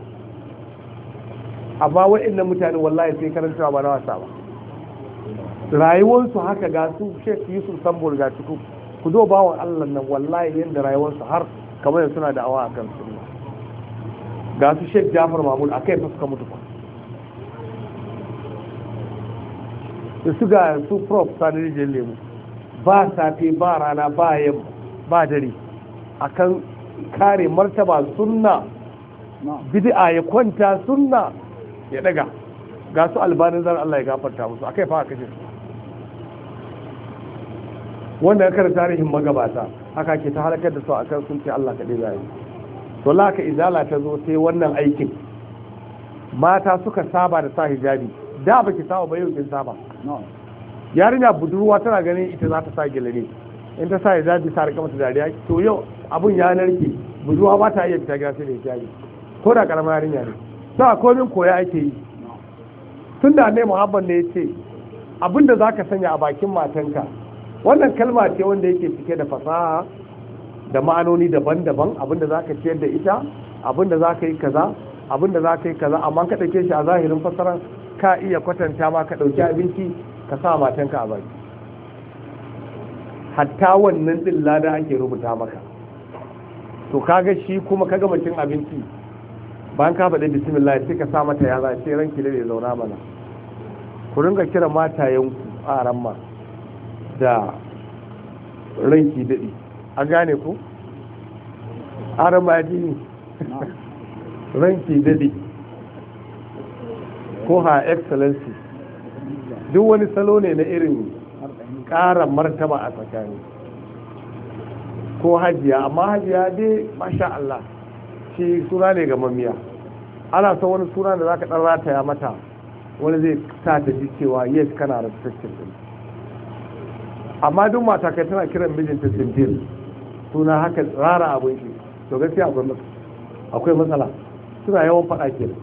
Amma waɗannan mutane wallahi sai karantawa ba na wasa ba. Rayuwarsu haka ga su Sheikh Yusuf Sambol ga ciku, ku zo bawan Allah nan wallahi yanda rayuwarsu har kamar suna da awa akan sunna. Ga su Sheikh Jafar Mahmud akai fa suka mutu. Da su ga su Prof Sani Rijiyar Lemu, ba safe ba rana ba yamma ba dare akan kare martaba sunna, bid'a ya kwanta sunna ya daga. Ga su Albanin zan Allah ya gafarta musu akai fa aka ce wanda ya karanta tarihin magabata haka ke ta halakar da su akan sun ce Allah kaɗai zai. To laka izala ta zo sai wannan aikin, mata suka saba da sa hijabi. Da baki saba ba, yau kin saba. Yarinya budurwa tana ganin ita za ta sa gele ne, in ta sa hijabi sa rika mata dariya. To yau abun ya narke, budurwa ba ta iya fita gida sai da hijabi, ko da karamar yarinya ne. Sa komin koya ake yi. Tun da Annabi Muhammad ne ya ce abinda za ka sanya a bakin matanka, wannan kalma ce wanda yake cike da fasaha da ma'anoni daban-daban. Abinda za ka ciyar da ita, abinda za ka yi kaza, abinda za ka yi kaza, amma ka ɗauke shi a zahirin fasaran ka iya kwatanta ma ka ɗauki abinci ka sa matanka a baki. Hatta wannan ɗin lada ake rubuta maka. To kaga shi kuma ka gama cin abinci, bayan ka faɗi bismillah sai ka sa mata yaza, sai ranki da ya zauna mana. Ku ringa kira matayenku a ramma da ranki daɗi, a gane ku? A ramma ji ranki daɗi ko ha excellency, duk wani salo ne na irin ƙara martaba a tsakani, ko hajiya. Amma hajiya dai masha Allah shi suna ne ga mamiya. Ana son wani suna da za ka ɗan rataya mata, wani zai sa ta ji cewa yes kana respected din. Amma duk mata kai tana kiran mijinta sindir, suna haka rara abin shi, to gaskiya akwai matsala, suna yawan faɗa kenan.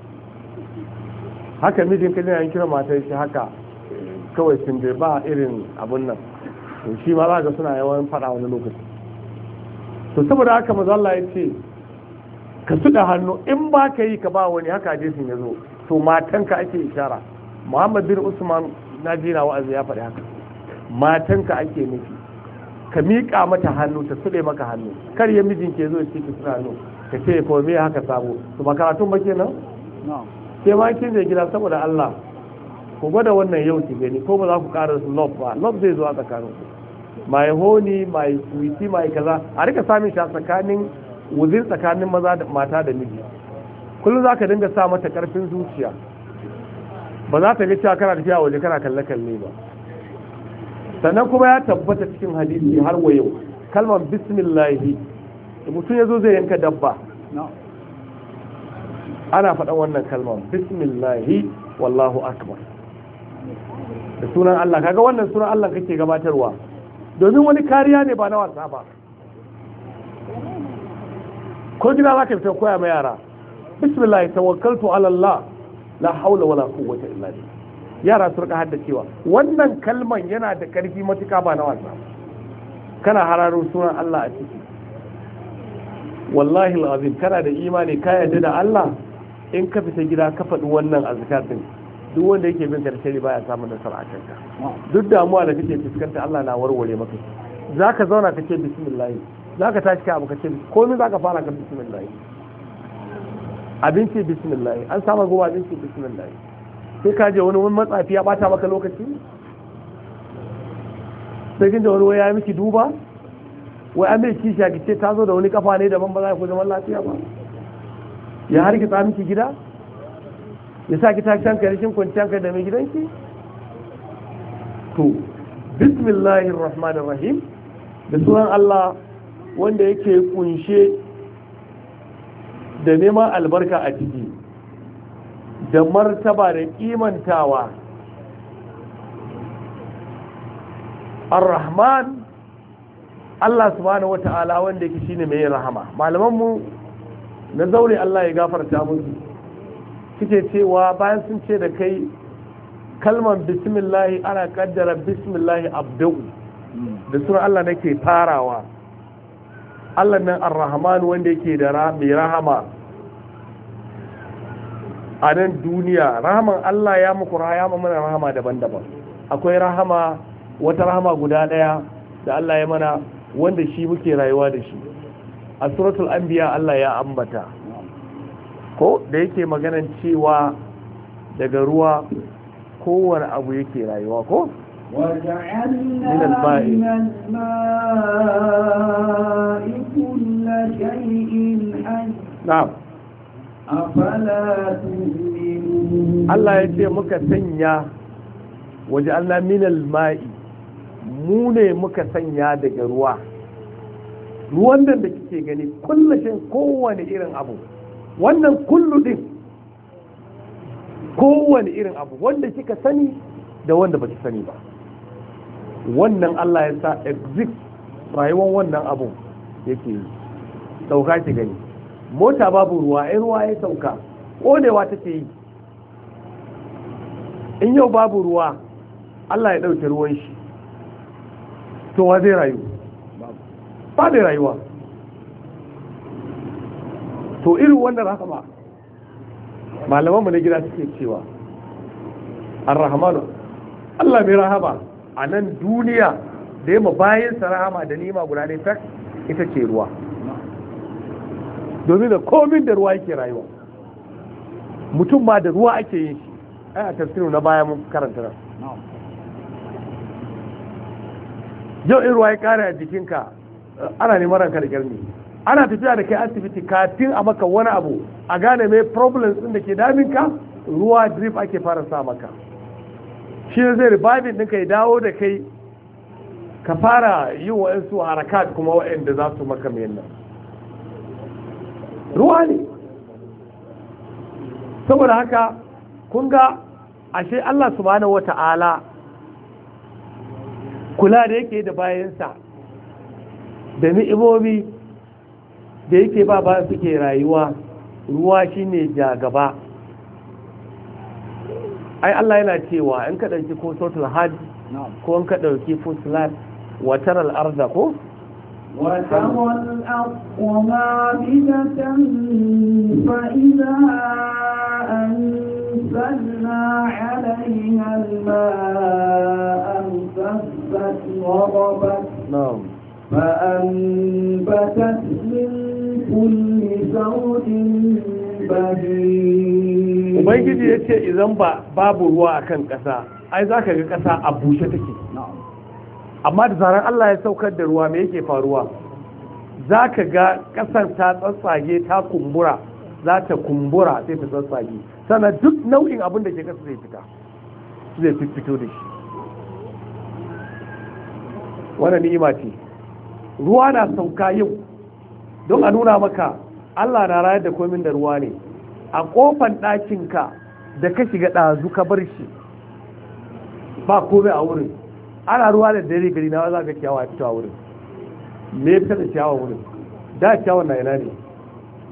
Haka mijin ka ne an kira matar shi haka kawai sindir, ba irin abun nan, to shi ma za ga suna yawan faɗa wani lokaci. To saboda haka maza Allah ya ce ka suɗa hannu, in ba ka yi ka ba wani, haka hadisin ya zo. To matanka ake ishara. Muhammad bin Usman na jina wa'azi ya faɗi haka, matanka ake nufi. Ka miƙa mata hannu ta suɗe maka hannu, kar ya mijin ke zo ya ce ki suɗa hannu ka ce ko me haka sabo. To ba karatun ba kenan? Sai ma kin je gida saboda Allah ku gwada wannan yau ki gani, ko ba za ku ƙara su love ba. Love zai zo a tsakanin ku, mai honi mai suwiti mai kaza, a rika samun shi a tsakanin wuzin tsakanin maza da mata da miji. Kullum za ka dinga sa mata ƙarfin zuciya, ba za ta ga cewa kana tafiya waje kana kalle-kalle ba. Sannan kuma ya tabbata cikin hadisi har wa yau kalmar bismillahi, mutum ya zo zai yanka dabba, ana faɗan wannan kalmar bismillahi wallahu akbar, da sunan Allah. Kaga wannan sunan Allah kake gabatarwa, domin wani kariya ne ba na wasa ba. ko gida za ka fita koya ma yara bismillah tawakkaltu ala Allah la haula wala quwwata illa billah yara su rika haddacewa wannan kalman yana da karfi matuka ba na wasa kana hararo sunan Allah a ciki wallahi alazim kana da imani ka yarda da Allah in ka fita gida ka faɗi wannan azkar din duk wanda yake bin karshe baya samun nasara a kanka duk damuwa da kake fuskanta Allah na warware maka zaka zauna ka ce bismillah zaka tashi ka abu ka ce komai zaka fara ka bismillah abinci bismillah an samu goma abinci bismillah sai ka je wani wani matsafi ya bata maka lokaci sai kin da wani waya miki duba wai an mai kishiya ki ce ta zo da wani kafa ne daban ba za ku zaman lafiya ba ya har ki miki gida ya sa ki ta shanka rashin kwanciyar kai da mai gidanki to bismillahir rahmanir rahim da sunan Allah wanda yake kunshe da neman albarka a ciki da martaba da kimantawa ar-rahman Allah subhanahu wata'ala wanda yake shine mai rahama malamanmu na zaure Allah ya gafarta musu suke cewa bayan sun ce da kai kalmar bismillahi ana kaddara bismillahi abdu da sunan Allah nake farawa Allah nan ar-rahman wanda yake da mai rahama a nan duniya rahaman Allah ya muku rahama mana rahama daban-daban akwai rahama wata rahama guda daya da Allah ya mana wanda shi muke rayuwa da shi a suratul anbiya Allah ya ambata ko da yake maganan cewa daga ruwa kowane abu yake rayuwa ko وجعلنا من الماء كل شيء حي نعم أفلا تؤمنون الله يجي muka sanya waja'alna min al-ma'i mu ne muka sanya daga ruwa ruwan nan da kike gani kullashin kowane irin abu wannan kullu din kowane irin abu wanda kika sani da wanda baki sani ba wannan Allah ya sa exit rayuwar wannan abu yake yi sauka ki gani mota babu ruwa ai ruwa ya sauka konewa take yi in yau babu ruwa Allah ya dauke ruwan shi to wa zai rayu ba da rayuwa to irin wannan rahama malamanmu na gida suke cewa ar-rahmanu Allah mai rahama a nan duniya da yamma bayansa rahama da nima guda ne tak ita ce ruwa domin da komin da ruwa yake rayuwa mutum ma da ruwa ake yin shi ai a tafsirin na baya mun karanta nan yau in ruwa ya kare a jikinka ana neman ranka da kyarni ana tafiya da kai asibiti kafin a maka wani abu a gane mai problems din da ke daminka ruwa drip ake fara sa maka shi ne zai reviving ɗinka ya dawo da kai ka fara yin wa'insu harakat kuma wa'inda za su maka mai nan ruwa ne saboda haka kun ga ashe Allah subhanahu wata'ala kula da yake da bayansa da ni'imomi da yake ba ba suke rayuwa ruwa shine jagaba ai Allah yana cewa in ka dauki ko sautul hajj ko in ka dauki fusilat wa taral arda ko wa taral aqma bidatan fa idha anzalna 'alayha al-ma'a anfatat wa rabat na'am فأنبتت من كل زوج بهيج ubangiji ya ce idan ba babu ruwa a kan ƙasa ai za ka ga ƙasa a bushe take amma da zarar Allah ya saukar da ruwa me yake faruwa za ka ga ƙasar ta tsatsage ta kumbura za ta kumbura sai ta tsatsage sannan duk nau'in abin da ke ƙasa zai fita zai fito da shi wannan ni'ima ce ruwa na sauka yau don a nuna maka Allah na rayar da komin da ruwa ne a kofan ɗakinka da ka shiga ɗazu ka bar shi ba komai a wurin ana ruwa da dare gari na za ka ciyawa ya fito a wurin me ya fita da ciyawa wurin da ciyawan na ina ne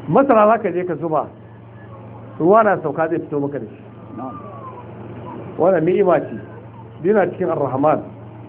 masara za ka je ka zuba ruwa na sauka zai fito maka da shi wannan ni'ima ce dina cikin ar-rahman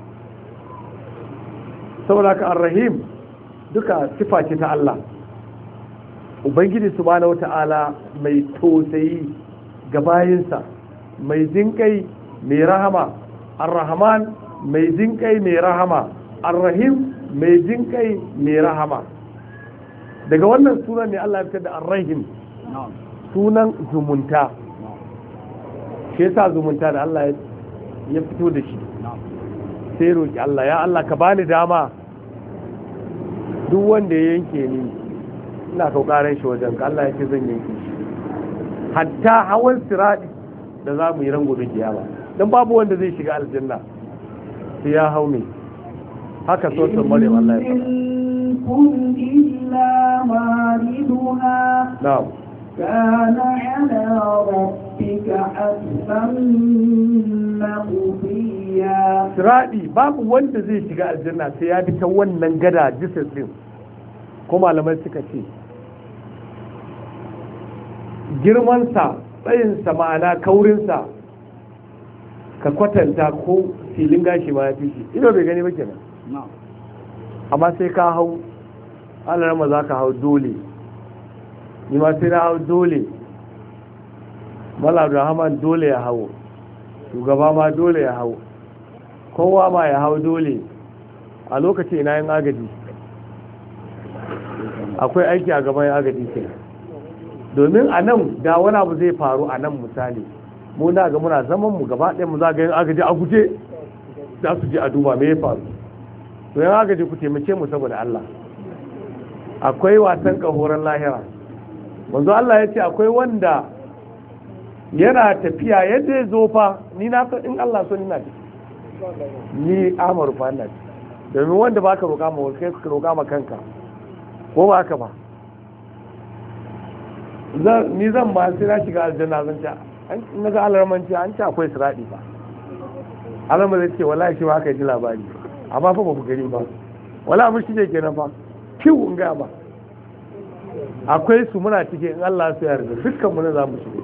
saboda ka ar-rahim duka sifa ce ta Allah ubangiji subhanahu wata'ala mai tausayi ga bayinsa mai jinkai mai rahama ar-rahman mai jinkai mai rahama ar-rahim mai jinkai mai rahama. Daga wannan sunan ne Allah ya fitar da ar-rahim sunan zumunta, shi yasa zumunta da Allah ya fito da shi sai roki Allah, ya Allah ka bani dama duk wanda ya yanke ni ina kaukaran shi wajen ka. Allah ya ce zan yanke shi hatta hawan sirati da za mu yi rango da kiyama, don babu wanda zai shiga aljanna sai ya hau mai haka sosan maryam Allah ya kun illa wariduha na'am kana ala rabbika hatman maqdiya. sirati babu wanda zai shiga aljanna sai ya bi ta wannan gada jisir din, ko malamai suka ce girmansa tsayinsa ma'ana kaurinsa ka kwatanta ko filin gashi ma ya fi shi ido bai gani ba kenan, amma sai ka hau alarama za ka hau dole, ni ma sai na hau dole, mala abdulrahman dole ya hau, shugaba ma dole ya hau, kowa ma ya hau dole. A lokaci ina yin agaji akwai aiki a gaban agaji ke, domin a nan da wani abu zai faru a nan misali mu na ga muna zaman mu gaba ɗaya mu za ga yin agaji a guje za su je a duba me ya faru. to yan agaji ku taimake mu saboda Allah. Akwai wasan kahoran lahira, manzo Allah ya ce akwai wanda yana tafiya yadda ya zo fa ni na san in Allah so ni na tafi ni amaru fa Allah, domin wanda baka roƙa ma kai ka roƙa ma kanka ko ba haka ba. Ni zan ba sai na shiga aljanna zan ce na ga alarmanci an ce akwai siradi ba, alarma zai ce wallahi shi ba haka ji labari amma fa ba ku gani ba, wala mun shige kenan fa kiwu in ga ba akwai su muna cike in Allah ya yarda dukkan mu ne za mu shige.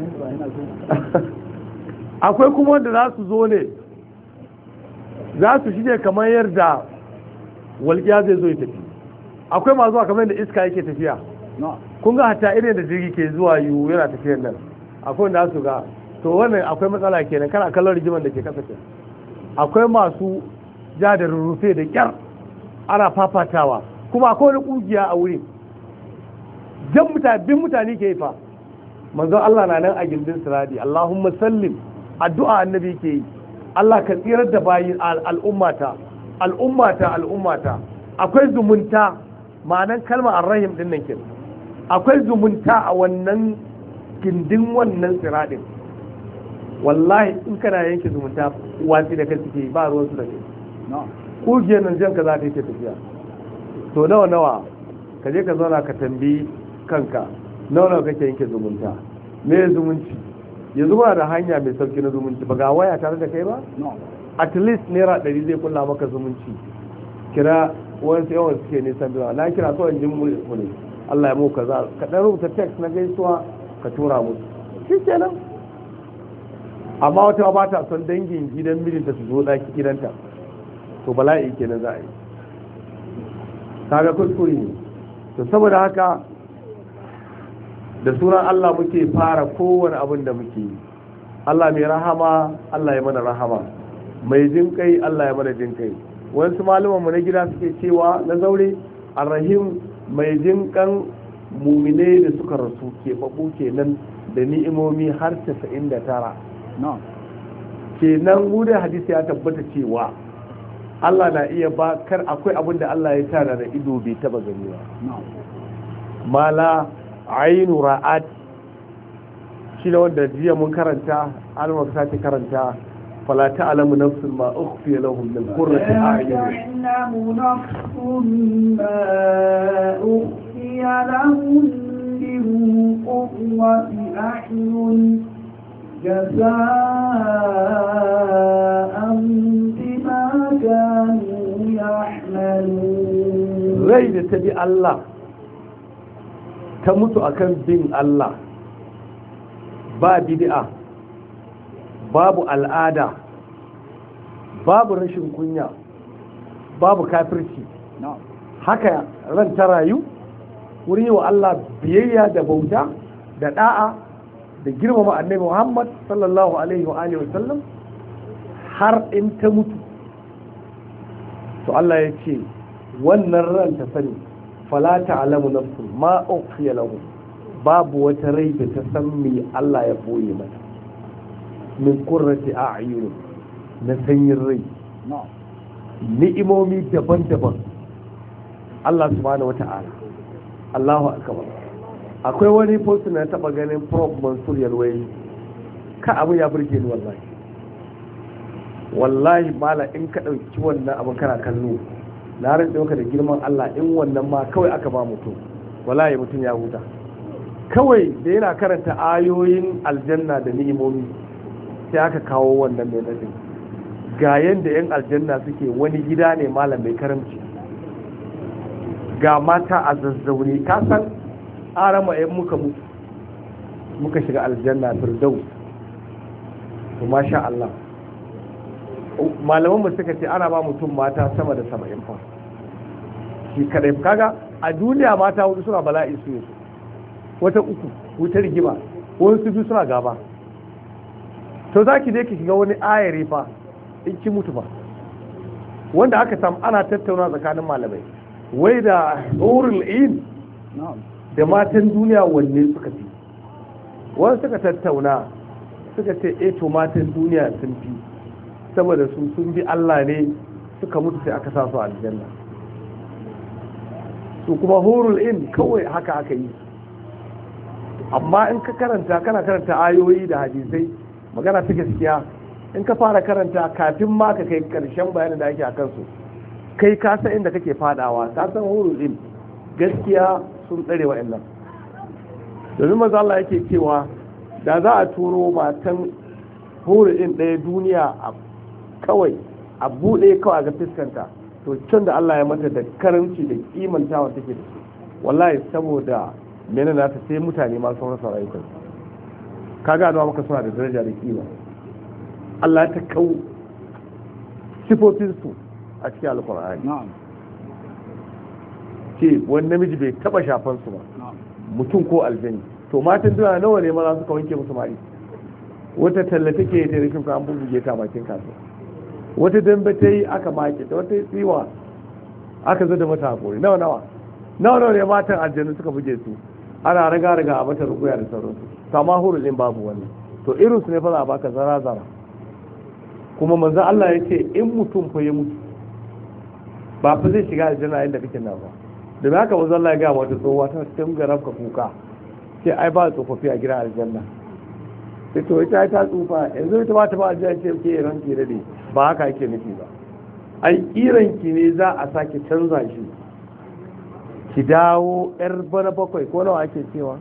Akwai kuma wanda za su zo ne za su shige kamar yadda walƙiya zai zo ya tafi, akwai masu zuwa kamar yadda iska yake tafiya. Kun ga hatta irin da jirgi ke zuwa yiwu yana tafiyar nan, akwai wanda su ga to wannan akwai matsala kenan, kana kallon rigiman da ke kasa ke. Akwai masu ja da rurrufe da kyar ana fafatawa, kuma akwai wani kungiya a wurin jan mutane bin mutane ke yi fa. Manzo Allah na nan a gindin siradi, Allahumma sallim, addu'a annabi ke yi, Allah ka tsirar da bayin al'ummata al'ummata al'ummata. Akwai zumunta, ma'anan kalmar arrahim din nan kenan, akwai zumunta a wannan gindin wannan siradin. Wallahi in kana yanke zumunta watsi da kai suke ba ruwan su da kai, kugiyar nan jan ka za ta yi tafiya. To nawa nawa ka je ka zauna ka tambayi kanka nawa nawa kake yanke zumunta, me zumunci yanzu ba da hanya mai sauki na zumunci ba, ga waya tare da kai ba, at least naira ɗari zai kulla maka zumunci. Kira wasu yawan suke nisan biyu, na kira kawai jin mu ne Allah ya muka za ka ɗan rubuta text na gaisuwa ka tura musu shi kenan. Amma wata ba ta son dangin gidan mijinta su zo ɗaki gidanta, to bala'i kenan za a yi, kaga kuskure ne. To saboda haka da sunan Allah muke fara kowane abin da muke yi. Allah mai rahama Allah ya mana rahama, mai jin kai Allah ya mana jin kai. Wasu malumanmu na gida suke cewa na zaure arrahim mai jin kan mumine da suka rasu ke babu kenan da ni'imomi har casa'in da tara. Kenan mu da hadisi ya tabbata cewa Allah na iya ba kar akwai abin da Allah ya tara da ido bai taba gani ba. Mala ainu ra'at shi ne wanda jiya mun karanta alma ka sake karanta fala ta'lamu nafsun ma ukhfiya lahum min qurrati a'yun ta'lamu nafsun ma ukhfiya lahum min qurrati a'yun jaza'an bima kanu ya'malun. rai da ta bi Allah ta mutu akan bin Allah ba bid'a babu al'ada babu rashin kunya babu kafirci haka ran ta rayu wurin yi wa Allah biyayya da bauta da da'a da girmama annabi Muhammad sallallahu alaihi wa alihi wasallam har in ta mutu to Allah ya ce wannan ran ta sani fala ta'lamu nafsun ma ukhfiya lahu babu wata rai da ta san me Allah ya boye mata min qurrati a'yun na sanyin rai ni'imomi daban-daban Allah subhanahu wata'ala Allahu akbar akwai wani post na taba ganin Prof Mansur Yalwai ka abu ya burge ni wallahi wallahi mala in ka dauki wannan abin kana kallo na rantsa maka da girman Allah in wannan ma kawai aka ba mutum wallahi mutum ya huta kawai da yana karanta ayoyin aljanna da ni'imomi sai aka kawo wannan mai nadi ga yanda yan aljanna suke wani gida ne malam mai karamci ga mata a zazzaune ka san arama yan muka mutu muka shiga aljanna firdaus to masha Allah malaman mu suka ce ana ba mutum mata sama da saba'in fa shi kadai kaga a duniya mata hudu suna bala'i su ne wata uku wuta rigima wani su biyu suna gaba to za ki je ki shiga wani ayari fa in ki mutu fa wanda aka samu ana tattauna tsakanin malamai wai da nurul in da matan duniya wanne suka fi wani suka tattauna suka ce eh to matan duniya sun fi saboda su sun bi Allah ne suka mutu sai aka sa su aljanna su kuma hurul in kawai haka aka yi amma in ka karanta kana karanta ayoyi da hadisai magana ta gaskiya in ka fara karanta kafin ma ka kai karshen bayanin da ake a kansu kai ka san inda kake fadawa ka san hurul in gaskiya sun tsare wa'annan domin maza Allah yake cewa da za a turo matan hurul in ɗaya duniya a kawai a buɗe kawai ga fiskanta to can da Allah ya mata da karamci da kimantawa take da su wallahi saboda mena na ta sai mutane ma sun rasa rayukan kaga da maka suna da daraja da kima Allah ta kau sifofin su a cikin alkur'ani ce wani namiji bai taba shafan su ba mutum ko aljani to matan duniya nawa ne maza suka wanke musu mari wata talla take da rikin ka an bubuge ta bakin kasuwa wata dambe ta yi aka make ta wata tsiwa aka zo da mata hakuri nawa nawa nawa nawa ne matan aljanu suka buge su ana raga raga a mata rukuya da sauransu to amma hurulin babu wannan to irin su ne fa za a baka zara zara kuma manzo Allah ya ce in mutum fa ya mutu ba fa zai shiga aljanna inda kake nan ba da haka manzo Allah ya ga wata tsohuwa ta cikin garabka kuka sai ai ba tsofaffi a gidan aljanna sai to ita ta tsufa yanzu ita ba ta ba aljanna ce ke ranki da ne ba haka yake nufi ba ai kiranki ne za a sake canza shi ki dawo yar bana bakwai ko nawa ake cewa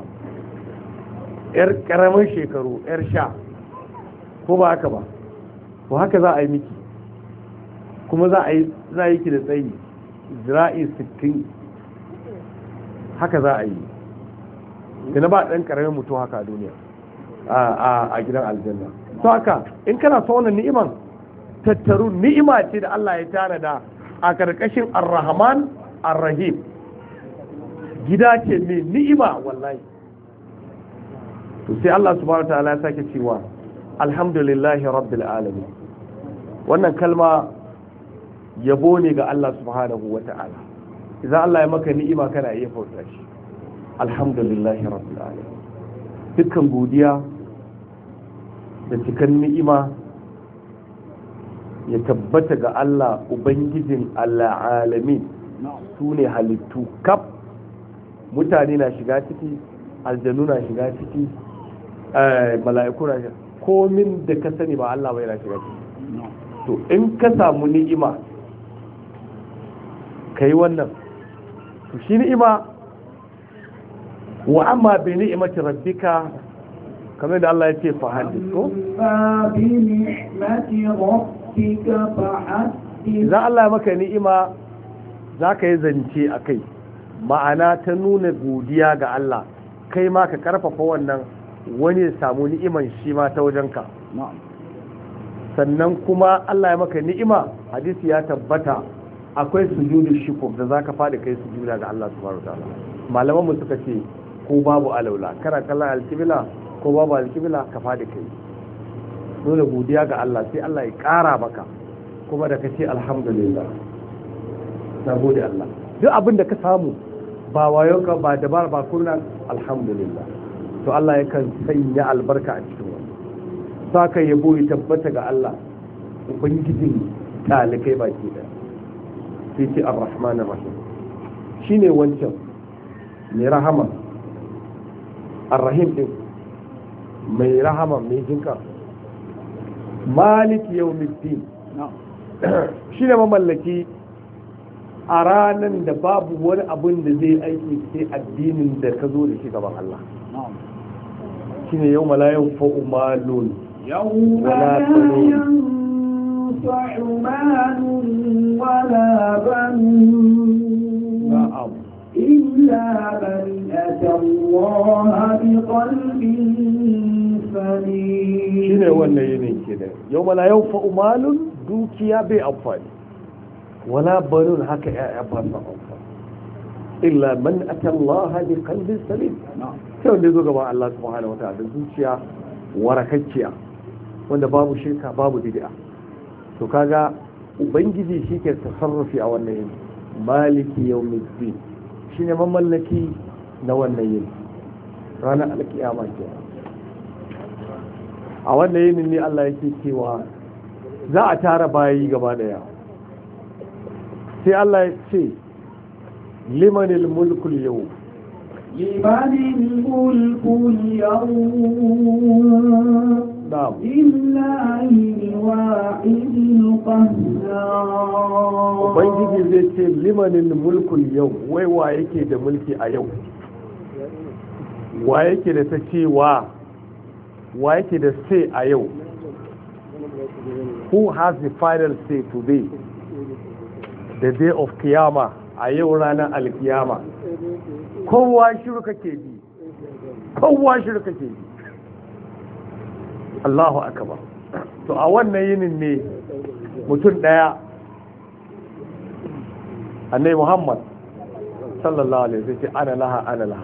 yar karamin shekaru yar sha ko ba haka ba ko haka za a yi miki kuma za a yi za a yi ki da tsayi zira'i sittin haka za a yi da na ba ɗan karamin mutum haka a duniya a gidan aljanna to haka in kana so wannan ni'iman tattaru ni'ima ce da Allah ya tana da a karkashin ar-rahman ar-rahim gida ce mai ni'ima wallahi to sai Allah subhanahu wataala ya sake cewa alhamdulillahi rabbil alamin wannan kalma yabo ne ga Allah subhanahu wataala idan Allah ya maka ni'ima kana iya fauta shi alhamdulillahi rabbil alamin dukkan godiya da cikan ni'ima ya tabbata ga Allah ubangijin al'alamin su ne halittu kaf mutane na shiga ciki aljanu na shiga ciki mala'iku na shiga komin da ka sani ba Allah bai na shiga ciki to in ka samu ni'ima kai wannan to shi ni'ima wa amma bi ni'imati rabbika kamar da Allah ya ce fa hadith ko bi ni'mati rabbika fa hadith idan Allah ya maka ni'ima zaka yi zance akai ma'ana ta nuna godiya ga Allah kai ma ka karfafa wannan wani ya samu ni'iman shi ma ta wajenka sannan kuma Allah ya maka ni'ima hadisi ya tabbata akwai sujudu shukr da zaka fadi kai sujuda ga Allah subhanahu wataala malaman mu suka ce ko babu alaula kana kallon alkibla ko babu alkibla ka fadi kai dole godiya ga Allah sai Allah ya kara maka kuma da kace alhamdulillah na gode Allah duk abin da ka samu ba wayonka ba dabara ba kurna alhamdulillah to Allah yakan sanya albarka a cikin wannan saka yabo ya tabbata ga Allah ubangijin talikai baki da sai ce ar-rahman ar-rahim shine wancan mai rahama ar-rahim din mai rahama mai jinka malik yawmiddin shine mamallaki a ranar da babu wani abin da zai aiki sai addinin da ka zo da shi gaban Allah shi ne yau malayan fa'umalun wala fa'umalun wala banun na'am illa man atallaha biqalbin salim shi ne wannan yinin kenan yau malayan fa'umalun dukiya bai amfani wala banun haka ya'ya ba su amfani illa man atallaha bi qalbin salim sai wanda zo gaban Allah subhanahu wataala da zuciya warakacciya wanda babu shirka babu bid'a to kaga ubangiji shike tasarrufi a wannan yin maliki yawmiddin shine mamallaki na wannan yin ranar alkiyama kenan a wannan yin ne Allah yake cewa za a tara bayi gaba daya sai Allah ya ce limanil mulkul yau limanil mulkul yau na'am lillahi wahidil qahhar ubangiji zai ce limanil mulkul yau wai wa yake da mulki a yau wa yake da ta cewa wa yake da say a yau who has the final say today the day of kiyama a yau ranar alkiyama kowa shiru kake ji kowa shiru kake ji Allahu akbar to a wannan yinin ne mutum daya annabi Muhammad sallallahu alaihi wasallam ana laha ana laha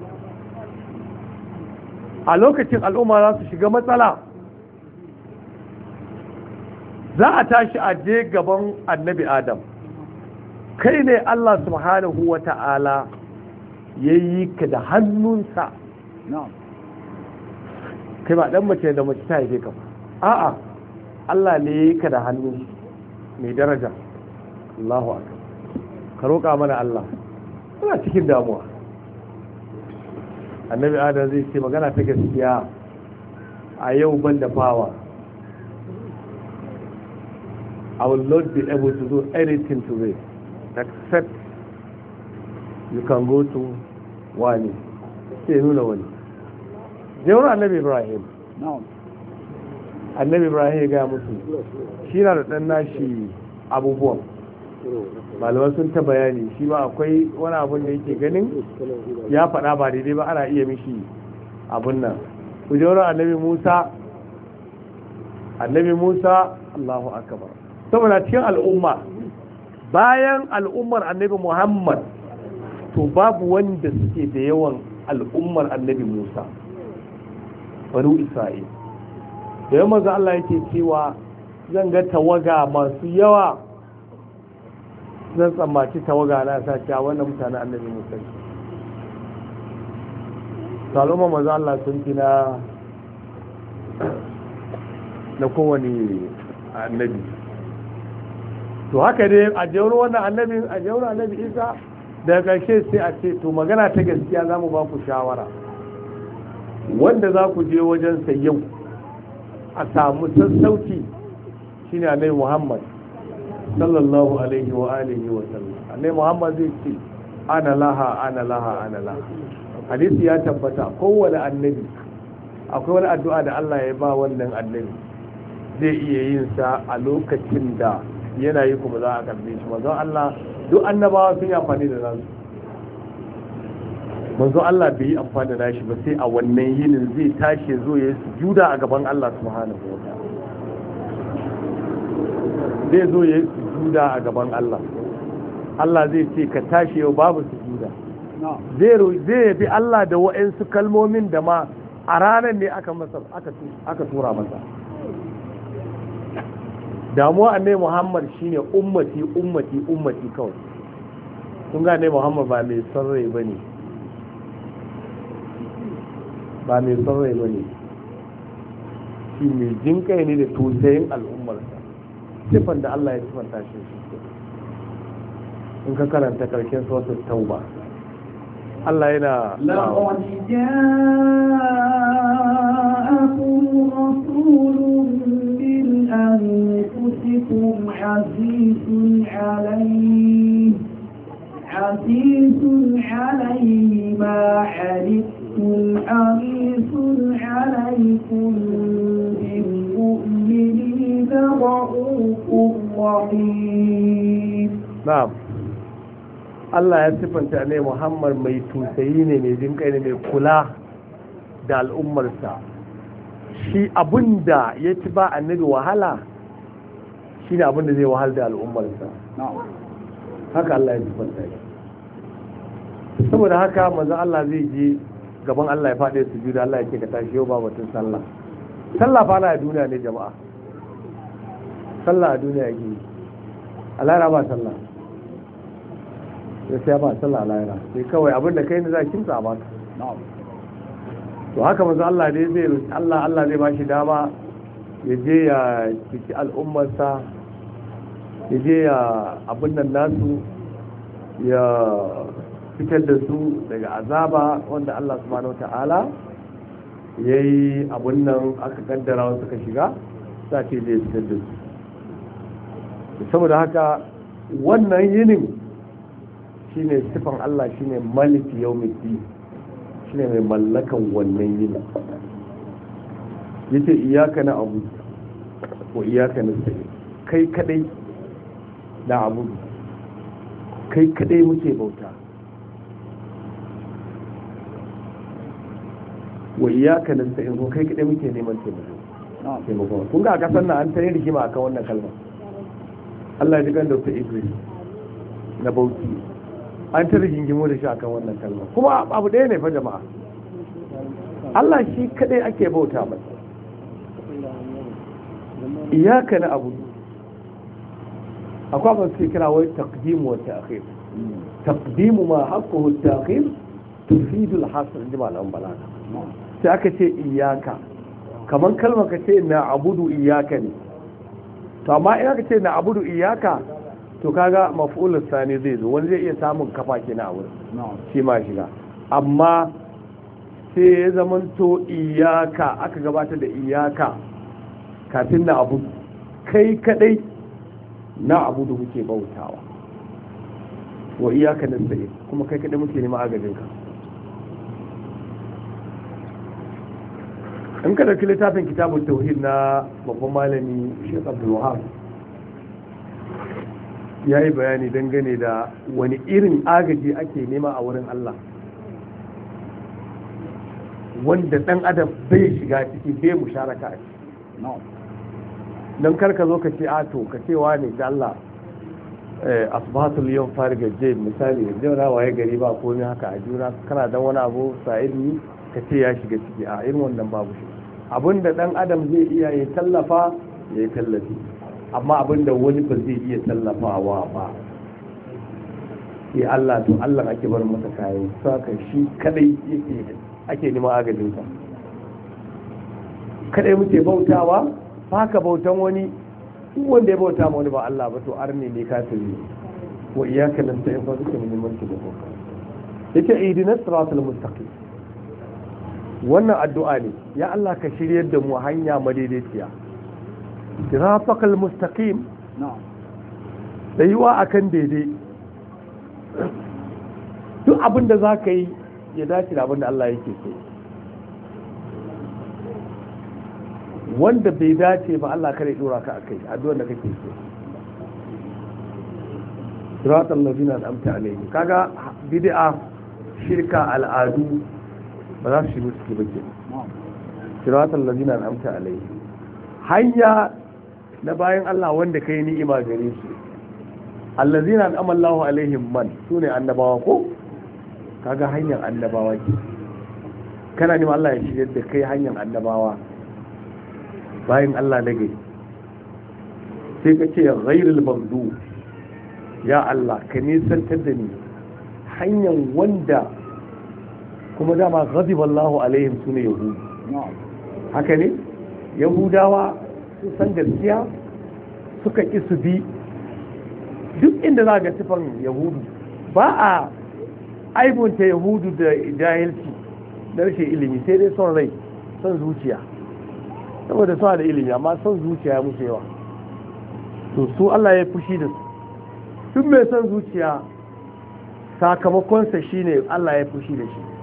a lokacin al'umma za su shiga matsala za a tashi a je gaban annabi Adam kai ne Allah subhanahu wa ta'ala ya yi ka da hannunsa kai ba dan mace da mace ta haife ka a'a Allah ne ya yi ka da hannun mai daraja Allahu akbar ka roƙa mana Allah ina cikin damuwa annabi Adam zai ce magana ta gaskiya a yau ban da fawa I will not be able to do anything today except you can go to wani sai nuna wani jawar annabi Ibrahim annabi Ibrahim ya gaya musu shi na da ɗan nashi abubuwan malaman sun ta bayani shi ba akwai wani abun da yake ganin ya faɗa ba daidai ba ana iya mishi abun nan ku jawar annabi Musa annabi Musa Allahu akbar saboda cikin al'umma bayan al'ummar annabi Muhammad to babu wanda suke da yawan al'ummar annabi Musa banu Isra'il da yawan maza Allah yake cewa zan ga tawaga masu yawa zan tsammaci tawaga na sa cewa wannan mutanen annabi Musa to al'ummar maza Allah sun fi na na kowane annabi to haka dai a jawar wannan annabi a jawar annabi Isa daga ƙarshe sai a ce to magana ta gaskiya za mu ba ku shawara wanda za ku je wajen sa yau a samu sassauci shine annabi Muhammad sallallahu alaihi wa alihi wa sallam annabi Muhammad zai ce ana laha ana laha ana laha hadisi ya tabbata kowane annabi akwai wani addu'a da Allah ya ba wannan annabi zai iya yin sa a lokacin da yana yi kuma za a karbe shi manzon Allah duk annabawa sun yi amfani da nasu manzo Allah bai yi amfani da shi ba sai a wannan yinin zai tashi zo ya sujuda a gaban Allah subhanahu wa ta'ala zai zo ya sujuda a gaban Allah Allah zai ce ka tashi yau babu sujuda zai zai yabi Allah da wa'ansu kalmomin da ma a ranar ne aka masa aka aka tura masa damuwa annabi Muhammad shine ummati ummati ummati kawai kun ga annabi Muhammad ba mai son rai bane ba mai son rai ba ne shi mai jin kai ne da tosayin al'ummarsa sifan da Allah ya sifanta shi shi in ka karanta karshen suratul tauba Allah yana laqad ja'akum rasulun min anfusikum azizun alayhi azizun alayhi ma 'anittum حريص عليكم بالمؤمنين رؤوف رحيم نعم Allah ya sifanta ne Muhammad mai tusayi ne mai jin kai ne mai kula da al'ummarsa shi abinda ya ci ba annabi wahala shi ne abinda zai wahal da al'ummarsa haka Allah ya sifanta shi saboda haka manzo Allah zai je gaban Allah ya faɗe su juda Allah ya ce ka tashi yau ba batun sallah sallah fa na duniya ne jama'a sallah a duniya yake a lahira ba sallah sai sai ba sallah a lahira sai kawai abin da kai ne za ki kimsa ba ka to haka manzo Allah dai zai Allah Allah zai bashi dama ya je ya ciki al'ummarsa ya je ya abin nan nasu ya fitar da su daga azaba wanda Allah subhanahu wata'ala ya yi abun nan aka kaddara wasu suka shiga za ce zai fitar da su saboda haka wannan yinin shine sifan Allah shine maliki yawmiddin shine mai mallakan wannan yinin yace iyyaka na'budu wa iyyaka nasta'in kai kadai na abudu kai kadai muke bauta wa iyaka nasta'in ko kai kadai muke neman taimako taimako kun ga kasan nan an tare rigima akan wannan kalma Allah ya jigan Doctor Idris na Bauchi an tare rigingimo da shi akan wannan kalma kuma abu ɗaya ne fa jama'a Allah shi kadai ake bauta masa iyaka na abu akwai abin suke kira wai taqdimu wa ta'khir taqdimu ma haqquhu at-ta'khir tufidu al-hasr jama'a al-balaga sai aka ce iyaka kamar kalmar ka ce na abudu iyaka ne to amma in aka ce na abudu iyaka to kaga maf'ulus sani zai zo wani zai iya samun kafa ke na abu shi ma shiga amma sai ya zamanto iyaka aka gabatar da iyaka kafin na abudu kai kadai na abudu muke bautawa wa iyaka nan sai kuma kai kadai muke neman agajinka in ka dauki littafin kitabun tauhid na babban malami Sheikh Abdul Wahab ya yi bayani dangane da wani irin agaji ake nema a wurin Allah wanda dan adam bai shiga ciki bai musharaka a ciki don karka zo ka ce ato ka ce wa ne da Allah asbahatul yawm fariga jay misali yau na waye gari ba komai haka a juna kana dan wani abu sa'idi ka ce ya shiga ciki a irin wannan babu shi abinda dan adam zai iya ya tallafa ya tallafi amma abinda wani ba zai iya tallafawa ba sai Allah to Allah ake bar masa kayan saka shi kadai yake ake neman agajin sa kadai muke bautawa ba ka bautan wani wanda ya bauta ma wani ba Allah ba to arne ne kafiri wa iyyaka nasta'in fa duka min mulki da kuka yace ihdinas siratal mustaqim wannan addu'a ne ya Allah ka shiryar da mu hanya madaidaiciya siratal mustaqim na'am daiwa akan daidai duk abin da zaka yi ya dace da abin da Allah yake so wanda bai dace ba Allah kare dora ka akai addu'ar da kake so siratal ladina an'amta alaihim kaga bid'a shirka al'adu ba za su shigo ciki ba ke siratal ladina an'amta alaihi hanya na bayan Allah wanda kai ni'ima gare su allazina an'ama Allahu alaihim man sune annabawa ko kaga hanyar annabawa ke kana neman Allah ya shirye da kai hanyar annabawa bayan Allah na gari sai ka ce ghairul maghdu ya Allah ka nisantar da ni hanyar wanda kuma dama ghadiballahu alaihim sune yahudu haka ne yahudawa su san gaskiya suka ƙi su bi duk inda za ga sifan yahudu ba a aibunta yahudu da jahilci da rashin ilimi sai dai son rai son zuciya saboda suna da ilimi amma son zuciya ya musu yawa to su Allah ya fushi da su duk mai son zuciya sakamakonsa shine Allah ya fushi da shi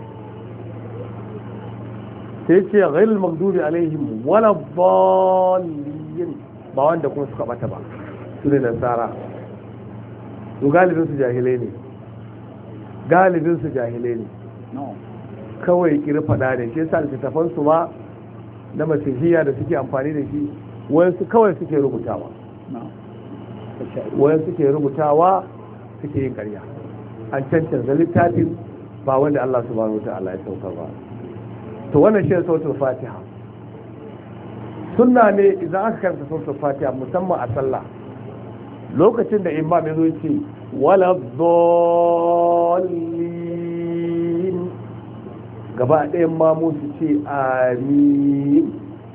sai ce ghairul maghdubi alaihim wala dallin ba wanda kuma suka bata ba su ne nasara to galibin su jahilai ne galibin su jahilai ne kawai kiri fada ne shi yasa littattafan su ma na masihiyya da suke amfani da shi wayansu kawai suke rubutawa wayansu suke rubutawa suke yin ƙarya an cancanta littafin ba wanda Allah subhanahu wa ta'ala ya saukar ba to wannan shi ne sautul fatiha sunna ne idan aka karanta sautul fatiha musamman a sallah lokacin da imam ya zo ce wala dhallin gaba ɗayan mamu su ce amin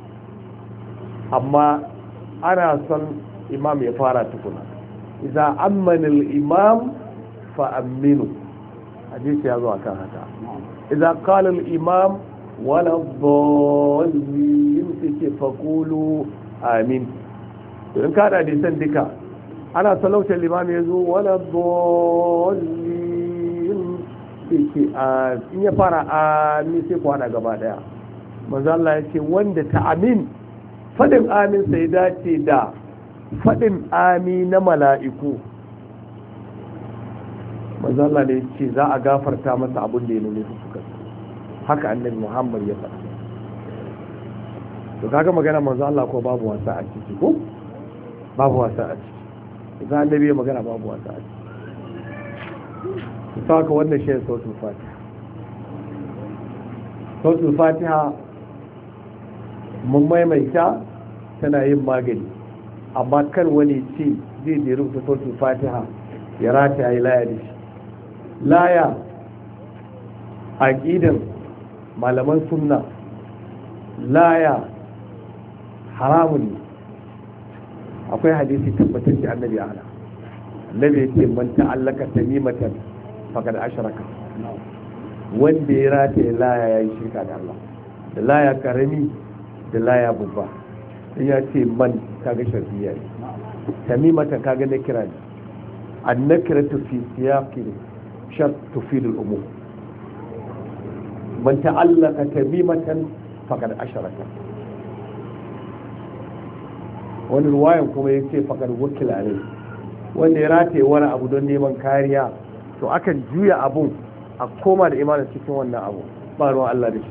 amma ana son imam ya fara tukuna idan ammana al-imam fa aminu hadisi ya zo akan haka idan qala al-imam wala dallin sai faqulu amin in ka da hadisan duka ana salautar limami yazo wala dallin sai in ya fara amin sai ku hada gaba daya manzo Allah yace wanda ta amin fadin amin sai dace da fadin amin na mala'iku manzo Allah ne yace za a gafarta masa abin da ya nune suka haka annabi Muhammad ya faɗa to kaga magana manzo Allah ko babu wasa a ciki ko babu wasa a ciki idan annabi ya magana babu wasa a ciki saka wannan shi sautul fatiha sautul fatiha mun maimaita tana yin magani amma kan wani ce zai je rubuta sautul fatiha ya rata yi laya da shi laya aqidan malaman sunna laya haramun ne akwai hadisi tabbatar da annabi ala annabi ya ce man ta'allaka tamimatan faqad ashraka wanda ya rataye laya yayi shirka da Allah da laya karami da laya babba sai ya ce man kaga sharfiya ne tamimatan kaga na kira ne annakiratu fi siyaqi shart tufid al-umum man ta'allaka tamimatan faqad ashraka wani ruwayan kuma ya ce faqad wukila ne wanda ya rataye wani abu don neman kariya to akan juya abun a koma da imanin cikin wannan abu ba ruwan Allah da shi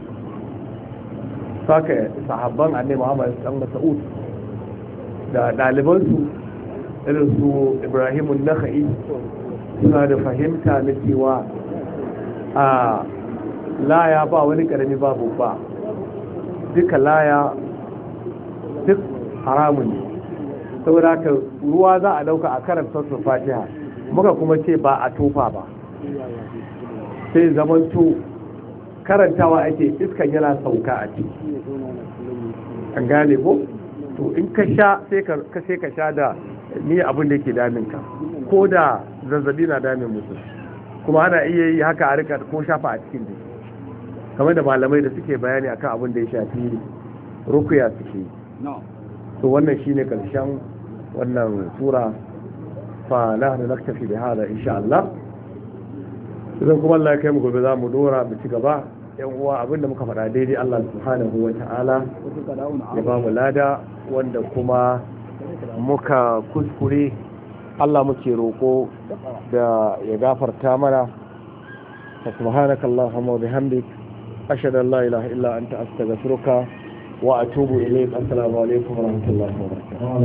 saka sahabban annabi Muhammad sallallahu alaihi wasallam da dalibansu irin su Ibrahim an-Nakhai suna da fahimta na cewa a laya ba wani karami babu ba duka laya duk haramun ne saboda haka ruwa za a dauka a karanta su fatiha muka kuma ce ba a tofa ba sai zamanto karantawa ake iskan yana sauka a ciki an gane ko to in ka sha sai ka sai ka sha da ni abin da yake damin ka ko da zazzabi na damin mutum kuma ana iya yi haka a rika ko shafa a cikin jiki kamar da malamai da suke bayani akan abin da ya shafi rukuya suke yi to wannan shine karshen wannan sura fa nahnu naktafi bi hada insha Allah idan kuma Allah ya kai mu gobe za mu dora mu ci gaba yan uwa abinda muka faɗa daidai Allah subhanahu wata'ala ya ba mu lada wanda kuma muka kuskure Allah muke roko da ya gafarta mana فسبحانك اللهم وبحمدك أشهد أن لا إله إلا أنت أستغفرك وأتوب إليك. السلام عليكم ورحمة الله وبركاته.